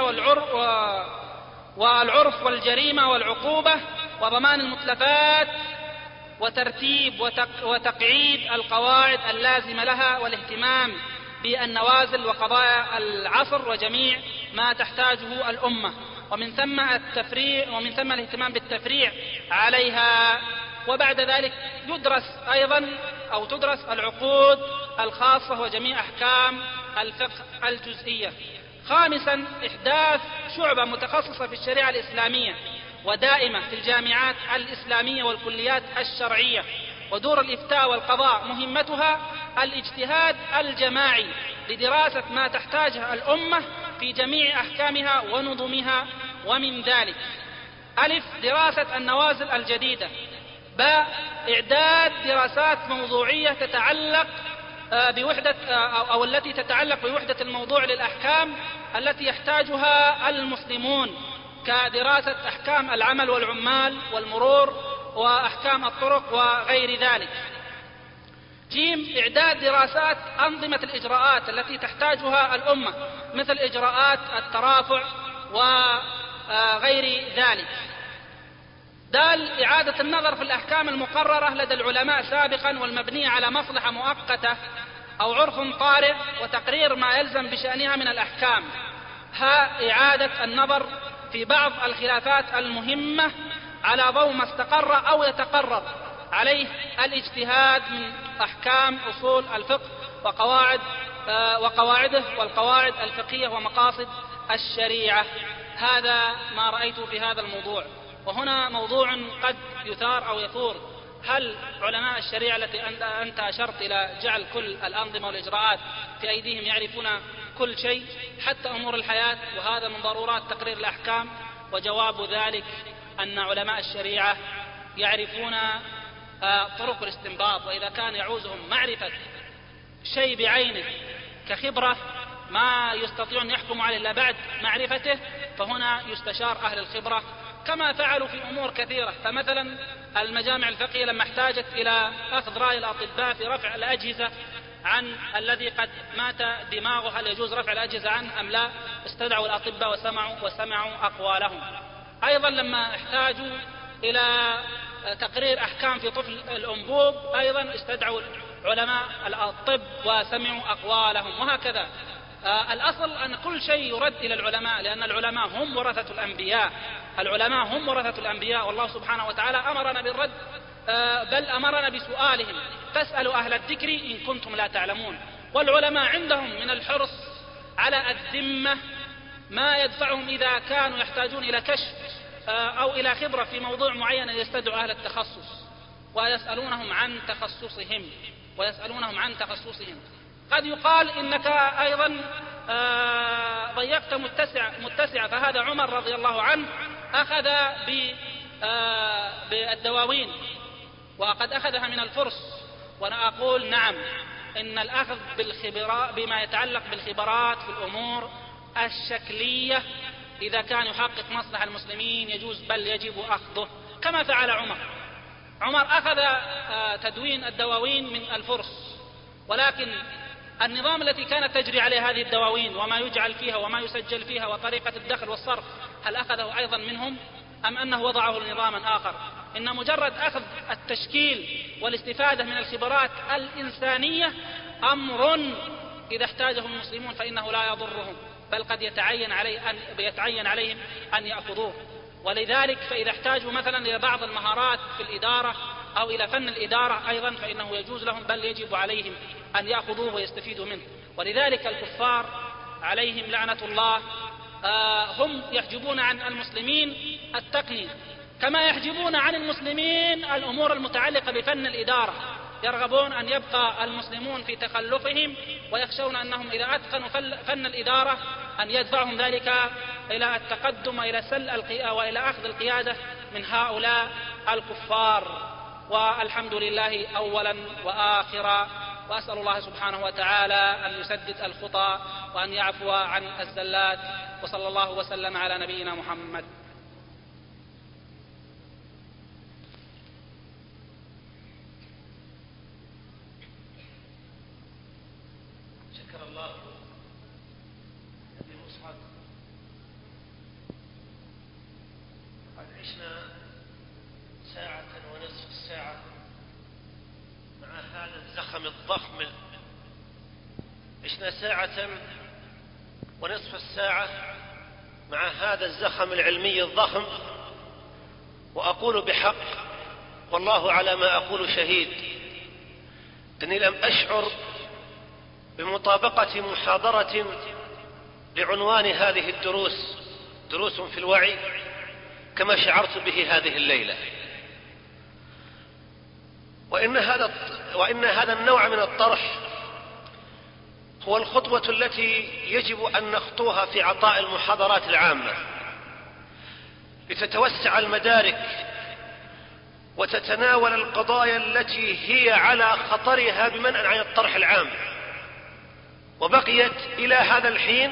والعرف والجريمة والعقوبة وضمان المتلفات، وترتيب وتقعيد القواعد اللازمة لها، والاهتمام بالنوازل وقضايا العصر وجميع ما تحتاجه الأمة، ومن ثم التفريع ومن ثم الاهتمام بالتفريع عليها. وبعد ذلك يدرس أيضا أو تدرس العقود الخاصة وجميع أحكام الفقه الجزئية. خامسا إحداث شعبة متخصصة في الشريعة الإسلامية ودائمة في الجامعات الإسلامية والكليات الشرعية. ودور الإفتاء والقضاء مهمتها الاجتهاد الجماعي لدراسة ما تحتاجها الأمة في جميع أحكامها ونظمها، ومن ذلك: ألف دراسة النوازل الجديدة، باء إعداد دراسات موضوعية تتعلق بوحدة أو التي تتعلق بوحدة الموضوع للأحكام التي يحتاجها المسلمون، كدراسة أحكام العمل والعمال والمرور وأحكام الطرق وغير ذلك. جيم إعداد دراسات أنظمة الإجراءات التي تحتاجها الأمة، مثل إجراءات الترافع وغير ذلك. دال إعادة النظر في الأحكام المقررة لدى العلماء سابقا والمبنية على مصلحة مؤقتة أو عرف طارئ، وتقرير ما يلزم بشأنها من الأحكام. ها إعادة النظر في بعض الخلافات المهمة على ضوء ما استقر أو يتقرر عليه الاجتهاد من أحكام أصول الفقه وقواعد وقواعده والقواعد الفقهية ومقاصد الشريعة. هذا ما رأيت في هذا الموضوع. وهنا موضوع قد يثار أو يثور: هل علماء الشريعة التي أنت أشرت إلى جعل كل الأنظمة والإجراءات في أيديهم يعرفون كل شيء حتى أمور الحياة، وهذا من ضرورات تقرير الأحكام؟ وجواب ذلك أن علماء الشريعة يعرفون طرق الاستنباط، وإذا كان يعوزهم معرفة شيء بعينه كخبرة ما يستطيعون يحكموا عليه إلا بعد معرفته، فهنا يستشار أهل الخبرة كما فعلوا في أمور كثيرة. فمثلا المجامع الفقهية لما احتاجت إلى أخذ رأي الأطباء في رفع الأجهزة عن الذي قد مات دماغه، هل يجوز رفع الأجهزة عنه أم لا، استدعوا الأطباء وسمعوا, وسمعوا أقوالهم. أيضا لما احتاجوا إلى تقرير أحكام في طفل الأنبوب أيضا استدعوا علماء الطب وسمعوا أقوالهم، وهكذا. آه الأصل أن كل شيء يرد إلى العلماء، لأن العلماء هم ورثة الأنبياء العلماء هم ورثة الأنبياء والله سبحانه وتعالى أمرنا بالرد، آه بل أمرنا بسؤالهم: فاسألوا أهل الذكر إن كنتم لا تعلمون. والعلماء عندهم من الحرص على الذمة ما يدفعهم إذا كانوا يحتاجون إلى كشف آه أو إلى خبرة في موضوع معين يستدعوا أهل التخصص ويسألونهم عن تخصصهم ويسألونهم عن تخصصهم. قد يقال إنك أيضا آه ضيقت متسع متسع فهذا عمر رضي الله عنه أخذ آه بالدواوين وقد أخذها من الفرس، وأنا أقول نعم، إن الأخذ بالخبرات بما يتعلق بالخبرات في الأمور الشكلية إذا كان يحقق مصلحة المسلمين يجوز بل يجب أخذه، كما فعل عمر. عمر أخذ تدوين الدواوين من الفرس، ولكن النظام التي كانت تجري عليه هذه الدواوين وما يجعل فيها وما يسجل فيها وطريقة الدخل والصرف، هل أخذه أيضا منهم أم أنه وضعه لنظام آخر؟ إن مجرد أخذ التشكيل والاستفادة من الخبرات الإنسانية أمر إذا احتاجه المسلمون فإنه لا يضرهم، بل قد يتعين, عليه أن يتعين عليهم أن يأخذوه. ولذلك فإذا احتاجوا مثلا إلى بعض المهارات في الإدارة أو إلى فن الإدارة أيضا فإنه يجوز لهم بل يجب عليهم أن يأخذوه ويستفيدوا منه. ولذلك الكفار عليهم لعنة الله هم يحجبون عن المسلمين التقنية كما يحجبون عن المسلمين الأمور المتعلقة بفن الإدارة. يرغبون أن يبقى المسلمون في تخلفهم ويخشون أنهم إذا أتقنوا فن الإدارة أن يدفعهم ذلك إلى التقدم وإلى سل وإلى أخذ القيادة من هؤلاء الكفار. والحمد لله أولا وآخرا، وأسأل الله سبحانه وتعالى أن يسدد الخطى وأن يعفو عن الزلات، وصلى الله وسلم على نبينا محمد. شكر الله أبي مصعب. قد عشنا ساعة ونصف الساعة مع هذا الزخم الضخم، عشنا ساعة ونصف الساعة مع هذا الزخم العلمي الضخم، وأقول بحق والله على ما أقول شهيد أني لم أشعر بمطابقة محاضرة لعنوان هذه الدروس، دروس في الوعي، كما شعرت به هذه الليلة. وإن هذا وإن هذا النوع من الطرح هو الخطوة التي يجب أن نخطوها في عطاء المحاضرات العامة لتتوسع المدارك وتتناول القضايا التي هي على خطرها بمنع عن الطرح العام. وبقيت إلى هذا الحين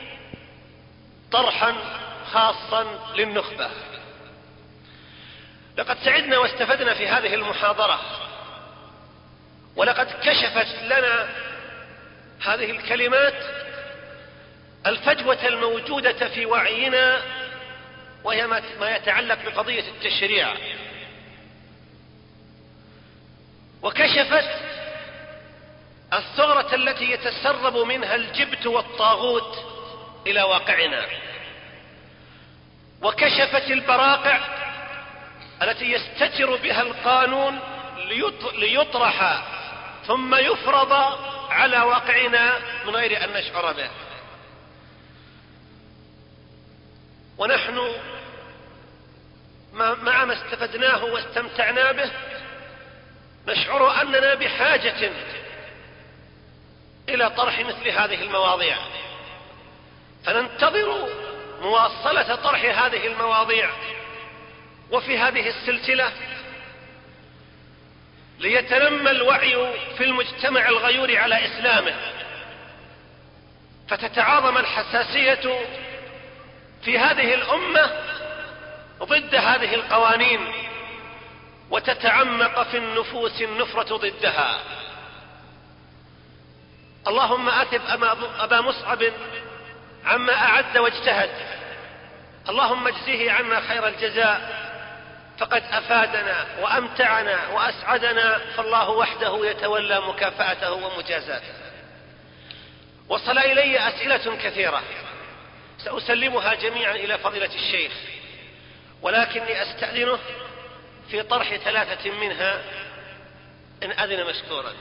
طرحا خاصا للنخبة. لقد سعدنا واستفدنا في هذه المحاضرة، ولقد كشفت لنا هذه الكلمات الفجوة الموجودة في وعينا، وهي ما يتعلق بقضية التشريع، وكشفت الثغرة التي يتسرب منها الجبت والطاغوت إلى واقعنا، وكشفت البراقع التي يستتر بها القانون ليطرح ثم يفرض على واقعنا من غير أن نشعر به. ونحن مع ما استفدناه واستمتعنا به نشعر أننا بحاجة إلى طرح مثل هذه المواضيع، فننتظر مواصلة طرح هذه المواضيع وفي هذه السلسلة ليتنمى الوعي في المجتمع الغيور على إسلامه، فتتعاظم الحساسية في هذه الأمة ضد هذه القوانين، وتتعمق في النفوس النفرة ضدها. اللهم أثب أبا مصعب عما أعد واجتهد، اللهم اجزه عنا خير الجزاء، فقد أفادنا وأمتعنا وأسعدنا، فالله وحده يتولى مكافأته ومجازاته. وصل إلي أسئلة كثيرة سأسلمها جميعا إلى فضيلة الشيخ، ولكني أستأذنه في طرح ثلاثة منها إن أذن مشكورا.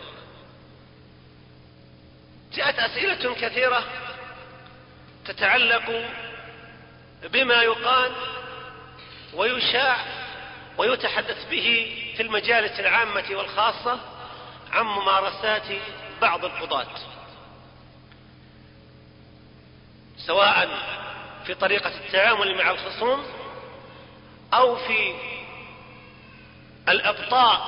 جاءت أسئلة كثيرة تتعلق بما يقال ويشاع ويتحدث به في المجالس العامة والخاصة عن ممارسات بعض القضاة، سواء في طريقة التعامل مع الخصوم أو في الإبطاء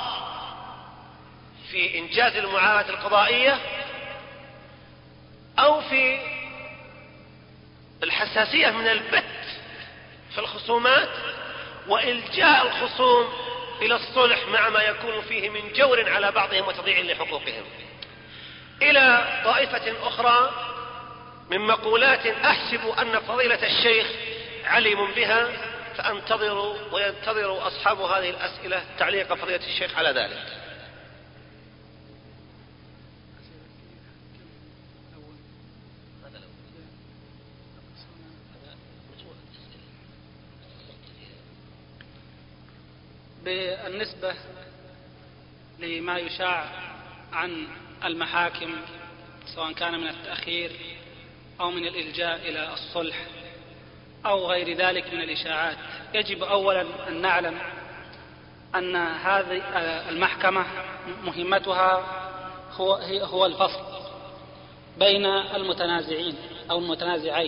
في إنجاز المعاملة القضائية أو في الحساسية من البت في الخصومات وإلجاء الخصوم إلى الصلح مع ما يكون فيه من جور على بعضهم وتضييع لحقوقهم، إلى طائفة أخرى من مقولات أحسب أن فضيلة الشيخ علم بها، فأنتظروا وينتظروا أصحاب هذه الأسئلة تعليق فضيلة الشيخ على ذلك. بالنسبة لما يشاع عن المحاكم سواء كان من التأخير أو من الإلجاء إلى الصلح أو غير ذلك من الإشاعات، يجب أولا أن نعلم أن هذه المحكمة مهمتها هو, هو الفصل بين المتنازعين أو المتنازعين،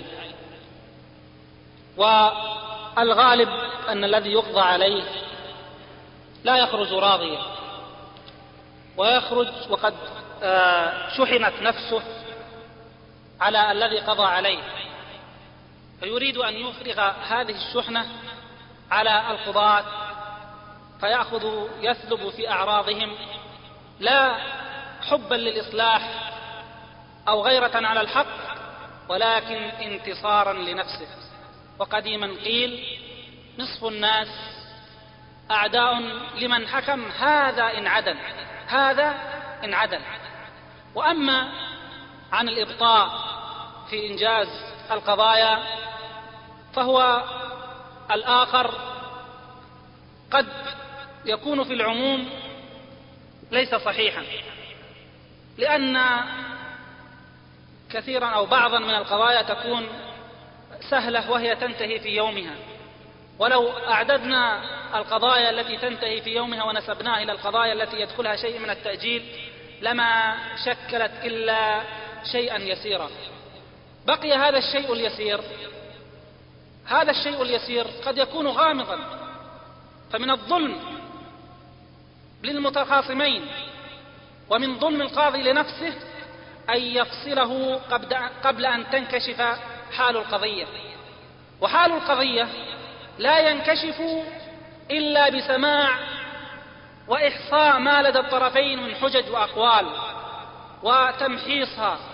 والغالب أن الذي يقضى عليه لا يخرج راضيا، ويخرج وقد شحنت نفسه على الذي قضى عليه، فيريد أن يفرغ هذه الشحنة على القضاة، فيأخذ يسلب في أعراضهم لا حبا للإصلاح أو غيرة على الحق، ولكن انتصارا لنفسه. وقديما قيل نصف الناس أعداء لمن حكم، هذا إن عدل هذا إن عدل. وأما عن الإبطاء في إنجاز القضايا فهو الآخر قد يكون في العموم ليس صحيحا، لأن كثيرا أو بعضا من القضايا تكون سهلة وهي تنتهي في يومها، ولو أعددنا القضايا التي تنتهي في يومها ونسبناها إلى القضايا التي يدخلها شيء من التأجيل لما شكلت إلا شيئا يسيرا. بقي هذا الشيء اليسير، هذا الشيء اليسير قد يكون غامضا، فمن الظلم للمتخاصمين ومن ظلم القاضي لنفسه أن يفصله قبل أن تنكشف حال القضية، وحال القضية لا ينكشف إلا بسماع وإحصاء ما لدى الطرفين من حجج وأقوال وتمحيصها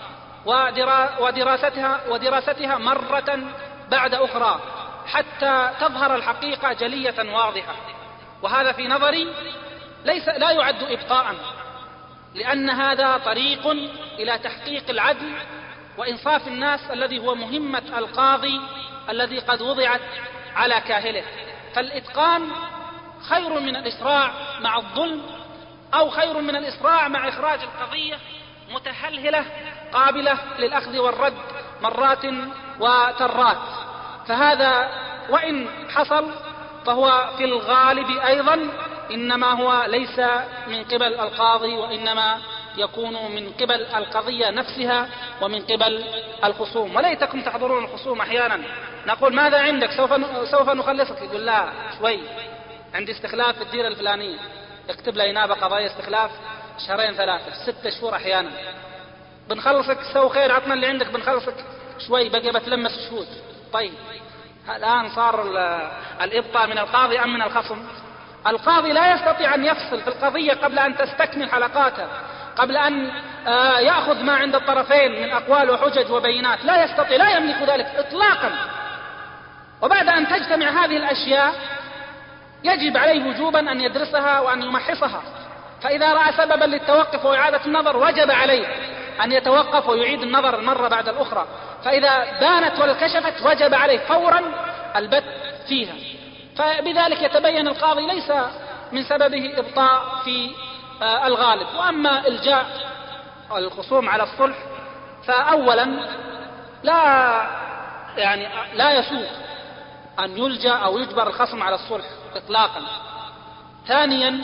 ودراستها ودراستها مرة بعد أخرى حتى تظهر الحقيقة جلية واضحة. وهذا في نظري ليس لا يعد إبطاء، لأن هذا طريق إلى تحقيق العدل وإنصاف الناس الذي هو مهمة القاضي الذي قد وضعت على كاهله. فالإتقان خير من الإسراع مع الظلم، أو خير من الإسراع مع إخراج القضية متهلهلة قابلة للأخذ والرد مرات وترات. فهذا وإن حصل فهو في الغالب أيضا إنما هو ليس من قبل القاضي، وإنما يكون من قبل القضية نفسها ومن قبل الخصوم. وليتكم تحضرون الخصوم أحيانا، نقول ماذا عندك سوف سوف نخلصك، يقول لا شوي عندي استخلاف في الديرة الفلانية، يكتب لي نابة قضايا استخلاف شهرين ثلاثة ستة شهور أحيانا، بنخلصك سو خير عطنا اللي عندك بنخلصك شوي، بقى بتلمس شهود. طيب الآن صار الإبطاء من القاضي أم من الخصم؟ القاضي لا يستطيع أن يفصل في القضية قبل أن تستكمل حلقاتها، قبل أن يأخذ ما عند الطرفين من أقوال وحجج وبينات، لا يستطيع، لا يملك ذلك إطلاقا. وبعد أن تجتمع هذه الأشياء يجب عليه وجوبا أن يدرسها وأن يمحصها، فإذا رأى سببا للتوقف وإعادة النظر وجب عليه أن يتوقف ويعيد النظر المرة بعد الأخرى، فإذا بانت وانكشفت وجب عليه فورا البت فيها. فبذلك يتبين القاضي ليس من سببه إبطاء في الغالب. وأما إلجاء الخصوم على الصلح فأولا لا يعني لا يسوغ أن يلجأ أو يجبر الخصم على الصلح إطلاقا. ثانيا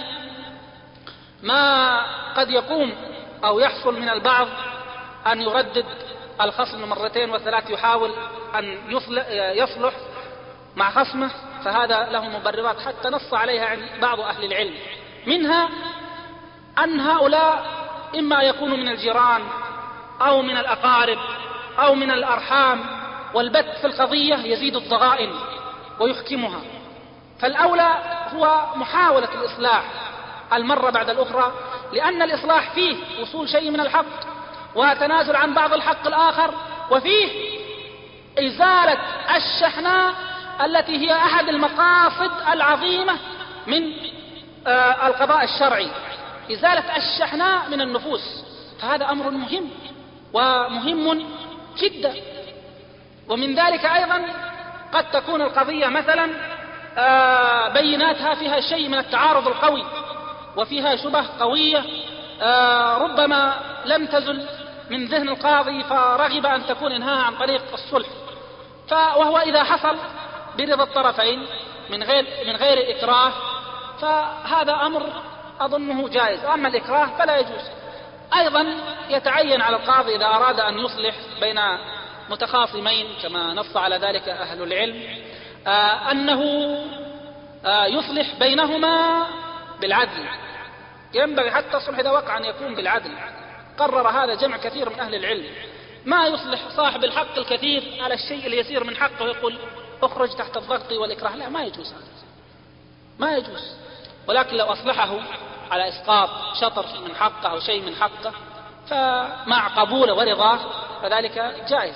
ما قد يقوم أو يحصل من البعض أن يردد الخصم مرتين وثلاث يحاول أن يصلح مع خصمه، فهذا له مبررات حتى نص عليها عند بعض أهل العلم، منها أن هؤلاء إما يكونوا من الجيران أو من الأقارب أو من الأرحام، والبت في القضية يزيد الضغائن ويحكمها. فالأولى هو محاولة الإصلاح المرة بعد الأخرى، لأن الإصلاح فيه وصول شيء من الحق وتنازل عن بعض الحق الآخر، وفيه إزالة الشحناء التي هي أحد المقاصد العظيمة من آه القضاء الشرعي، إزالة الشحناء من النفوس. فهذا أمر مهم ومهم جدا. ومن ذلك أيضا قد تكون القضية مثلا آه بيناتها فيها شيء من التعارض القوي وفيها شبه قوية آه ربما لم تزل من ذهن القاضي فرغب أن تكون إنهاها عن طريق الصلح، وهو إذا حصل برضا الطرفين من غير من غير إكراه فهذا أمر أظنه جائز. أما الإكراه فلا يجوز. أيضا يتعين على القاضي إذا أراد أن يصلح بين متخاصمين كما نص على ذلك أهل العلم آه أنه آه يصلح بينهما بالعدل. ينبغي حتى الصلح إذا وقع أن يكون بالعدل. قرر هذا جمع كثير من أهل العلم. ما يصلح صاحب الحق الكثير على الشيء اليسير من حقه ويقول اخرج تحت الضغط والإكراه، لا، ما يجوز هذا، ما يجوز. ولكن لو أصلحه على إسقاط شطر من حقه أو شيء من حقه فمع قبوله ورضاه فذلك جائز.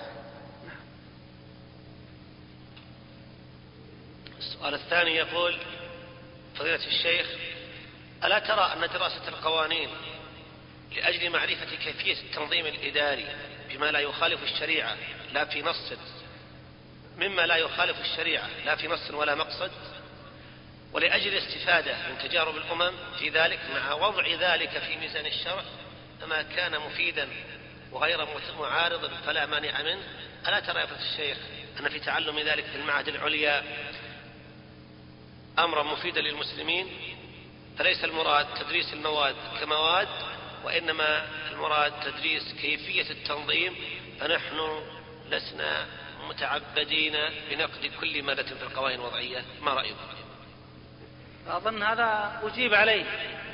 السؤال الثاني يقول: فضيلة الشيخ، ألا ترى أن دراسة القوانين لأجل معرفة كيفية التنظيم الإداري بما لا يخالف الشريعة لا في نص مما لا يخالف الشريعة لا في نص ولا مقصد، ولأجل الاستفادة من تجارب الأمم في ذلك مع وضع ذلك في ميزان الشرع أما كان مفيدا وغير معارض فلا مانع منه، ألا ترى يا فضيلة الشيخ أن في تعلم ذلك في المعهد العليا أمرا مفيدا للمسلمين؟ فليس المراد تدريس المواد كمواد، وإنما المراد تدريس كيفية التنظيم، فنحن لسنا متعبدين بنقد كل مادة في القوانين الوضعية. ما رأيكم؟ أظن هذا أجيب عليه.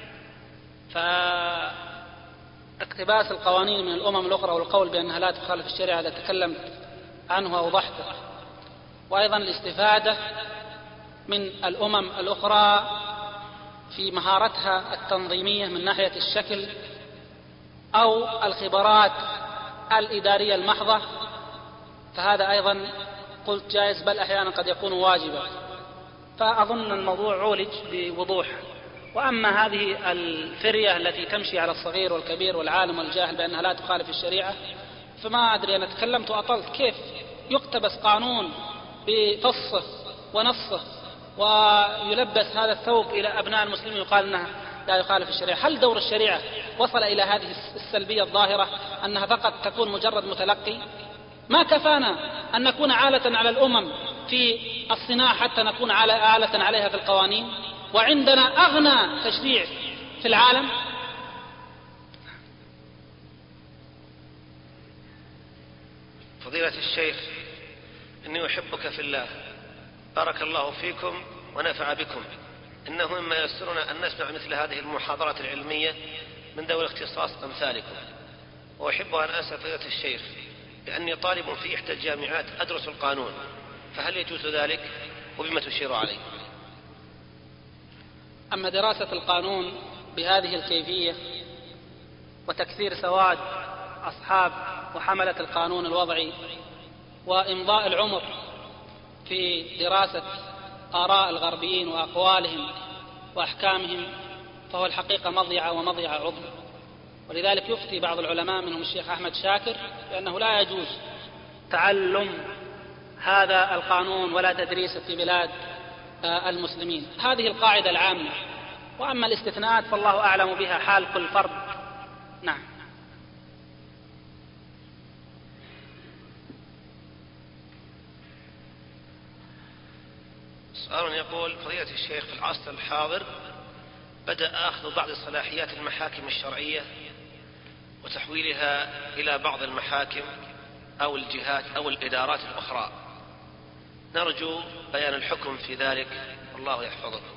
فاقتباس القوانين من الأمم الأخرى والقول بأنها لا تخالف الشريعة هذا تكلمت عنه وأوضحته. وأيضا الاستفادة من الأمم الأخرى في مهارتها التنظيمية من ناحية الشكل أو الخبرات الإدارية المحضة، فهذا أيضا قلت جائز، بل أحيانا قد يكون واجبا. فأظن الموضوع عولج بوضوح. وأما هذه الفرية التي تمشي على الصغير والكبير والعالم والجاهل بأنها لا تخالف الشريعة، فما أدري، أنا تكلمت وأطلت. كيف يقتبس قانون بفصه ونصه ويلبس هذا الثوب إلى أبناء المسلمين يقال أنها لا يخالف الشريعة؟ هل دور الشريعة وصل إلى هذه السلبية الظاهرة أنها فقط تكون مجرد متلقي؟ ما كفانا أن نكون عالة على الأمم في الصناعة حتى نكون عالة عليها في القوانين، وعندنا أغنى تشريع في العالم؟ فضيلة الشيخ، إني أحبك في الله، بارك الله فيكم ونفع بكم. إنه مما يسرنا أن نسمع مثل هذه المحاضرات العلمية من ذوي الاختصاص أمثالكم. وأحب أن أسأل فضيلة الشيخ بأني طالب في إحدى الجامعات أدرس القانون، فهل يجوز ذلك وبما تشير عليه؟ أما دراسة القانون بهذه الكيفية وتكثير سواد أصحاب وحملة القانون الوضعي وإمضاء العمر في دراسة آراء الغربيين وأقوالهم وأحكامهم، فهو الحقيقة مضيعة ومضيعة عظمى. ولذلك يفتي بعض العلماء منهم الشيخ أحمد شاكر بأنه لا يجوز تعلم هذا القانون ولا تدريسه في بلاد المسلمين. هذه القاعدة العامة، وأما الاستثناءات فالله أعلم بها حال كل فرد. نعم. سؤال يقول: فضيلة الشيخ، في العصر الحاضر بدأ أخذ بعض صلاحيات المحاكم الشرعية وتحويلها إلى بعض المحاكم أو الجهات أو الإدارات الأخرى، نرجو بيان الحكم في ذلك، الله يحفظكم.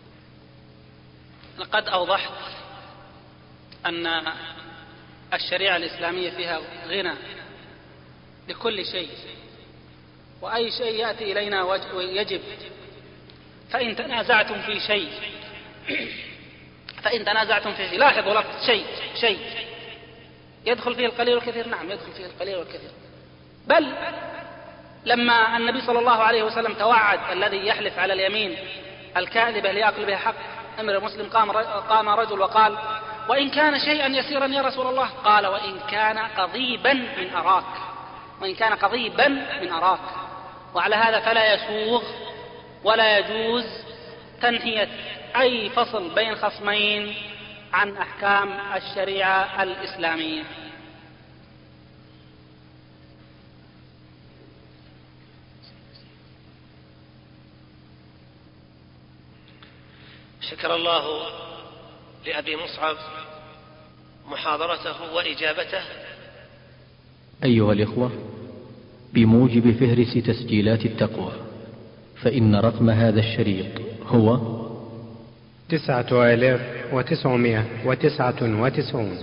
لقد أوضحت أن الشريعة الإسلامية فيها غنى لكل شيء، وأي شيء يأتي إلينا يجب. فإن تنازعتم في شيء فإن تنازعتم في شيء، لاحظوا لفظ شيء شيء يدخل فيه القليل والكثير، نعم يدخل فيه القليل والكثير. بل لما النبي صلى الله عليه وسلم توعد الذي يحلف على اليمين الكاذبة ليأكل بها حق امرئ مسلم، قام قام رجل وقال: وإن كان شيئا يسيرا يا رسول الله؟ قال: وإن كان قضيبا من أراك، وإن كان قضيبا من أراك. وعلى هذا فلا يسوغ ولا يجوز تنهية أي فصل بين خصمين عن أحكام الشريعة الإسلامية. شكر الله لأبي مصعب محاضرته وإجابته. أيها الإخوة، بموجب فهرس تسجيلات التقوى، فإن رقم هذا الشريط هو تسعة آلاف وتسعمائة وتسعة وتسعون.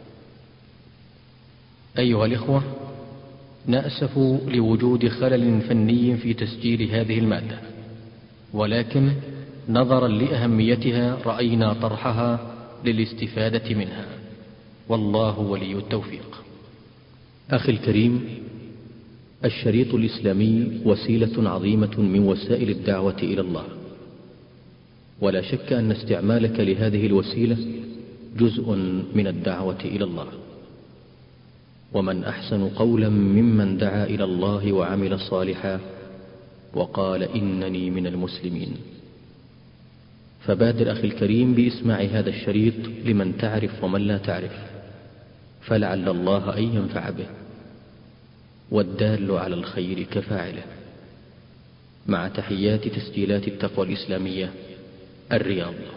أيها الإخوة، نأسف لوجود خلل فني في تسجيل هذه المادة، ولكن نظرا لأهميتها رأينا طرحها للاستفادة منها، والله ولي التوفيق. أخي الكريم، الشريط الإسلامي وسيلة عظيمة من وسائل الدعوة إلى الله، ولا شك أن استعمالك لهذه الوسيلة جزء من الدعوة إلى الله. ومن أحسن قولا ممن دعا إلى الله وعمل صالحا وقال إنني من المسلمين. فبادر أخي الكريم بإسماع هذا الشريط لمن تعرف ومن لا تعرف، فلعل الله أن ينفع به، والدال على الخير كفاعله. مع تحيات تسجيلات التقوى الإسلامية، الرياض.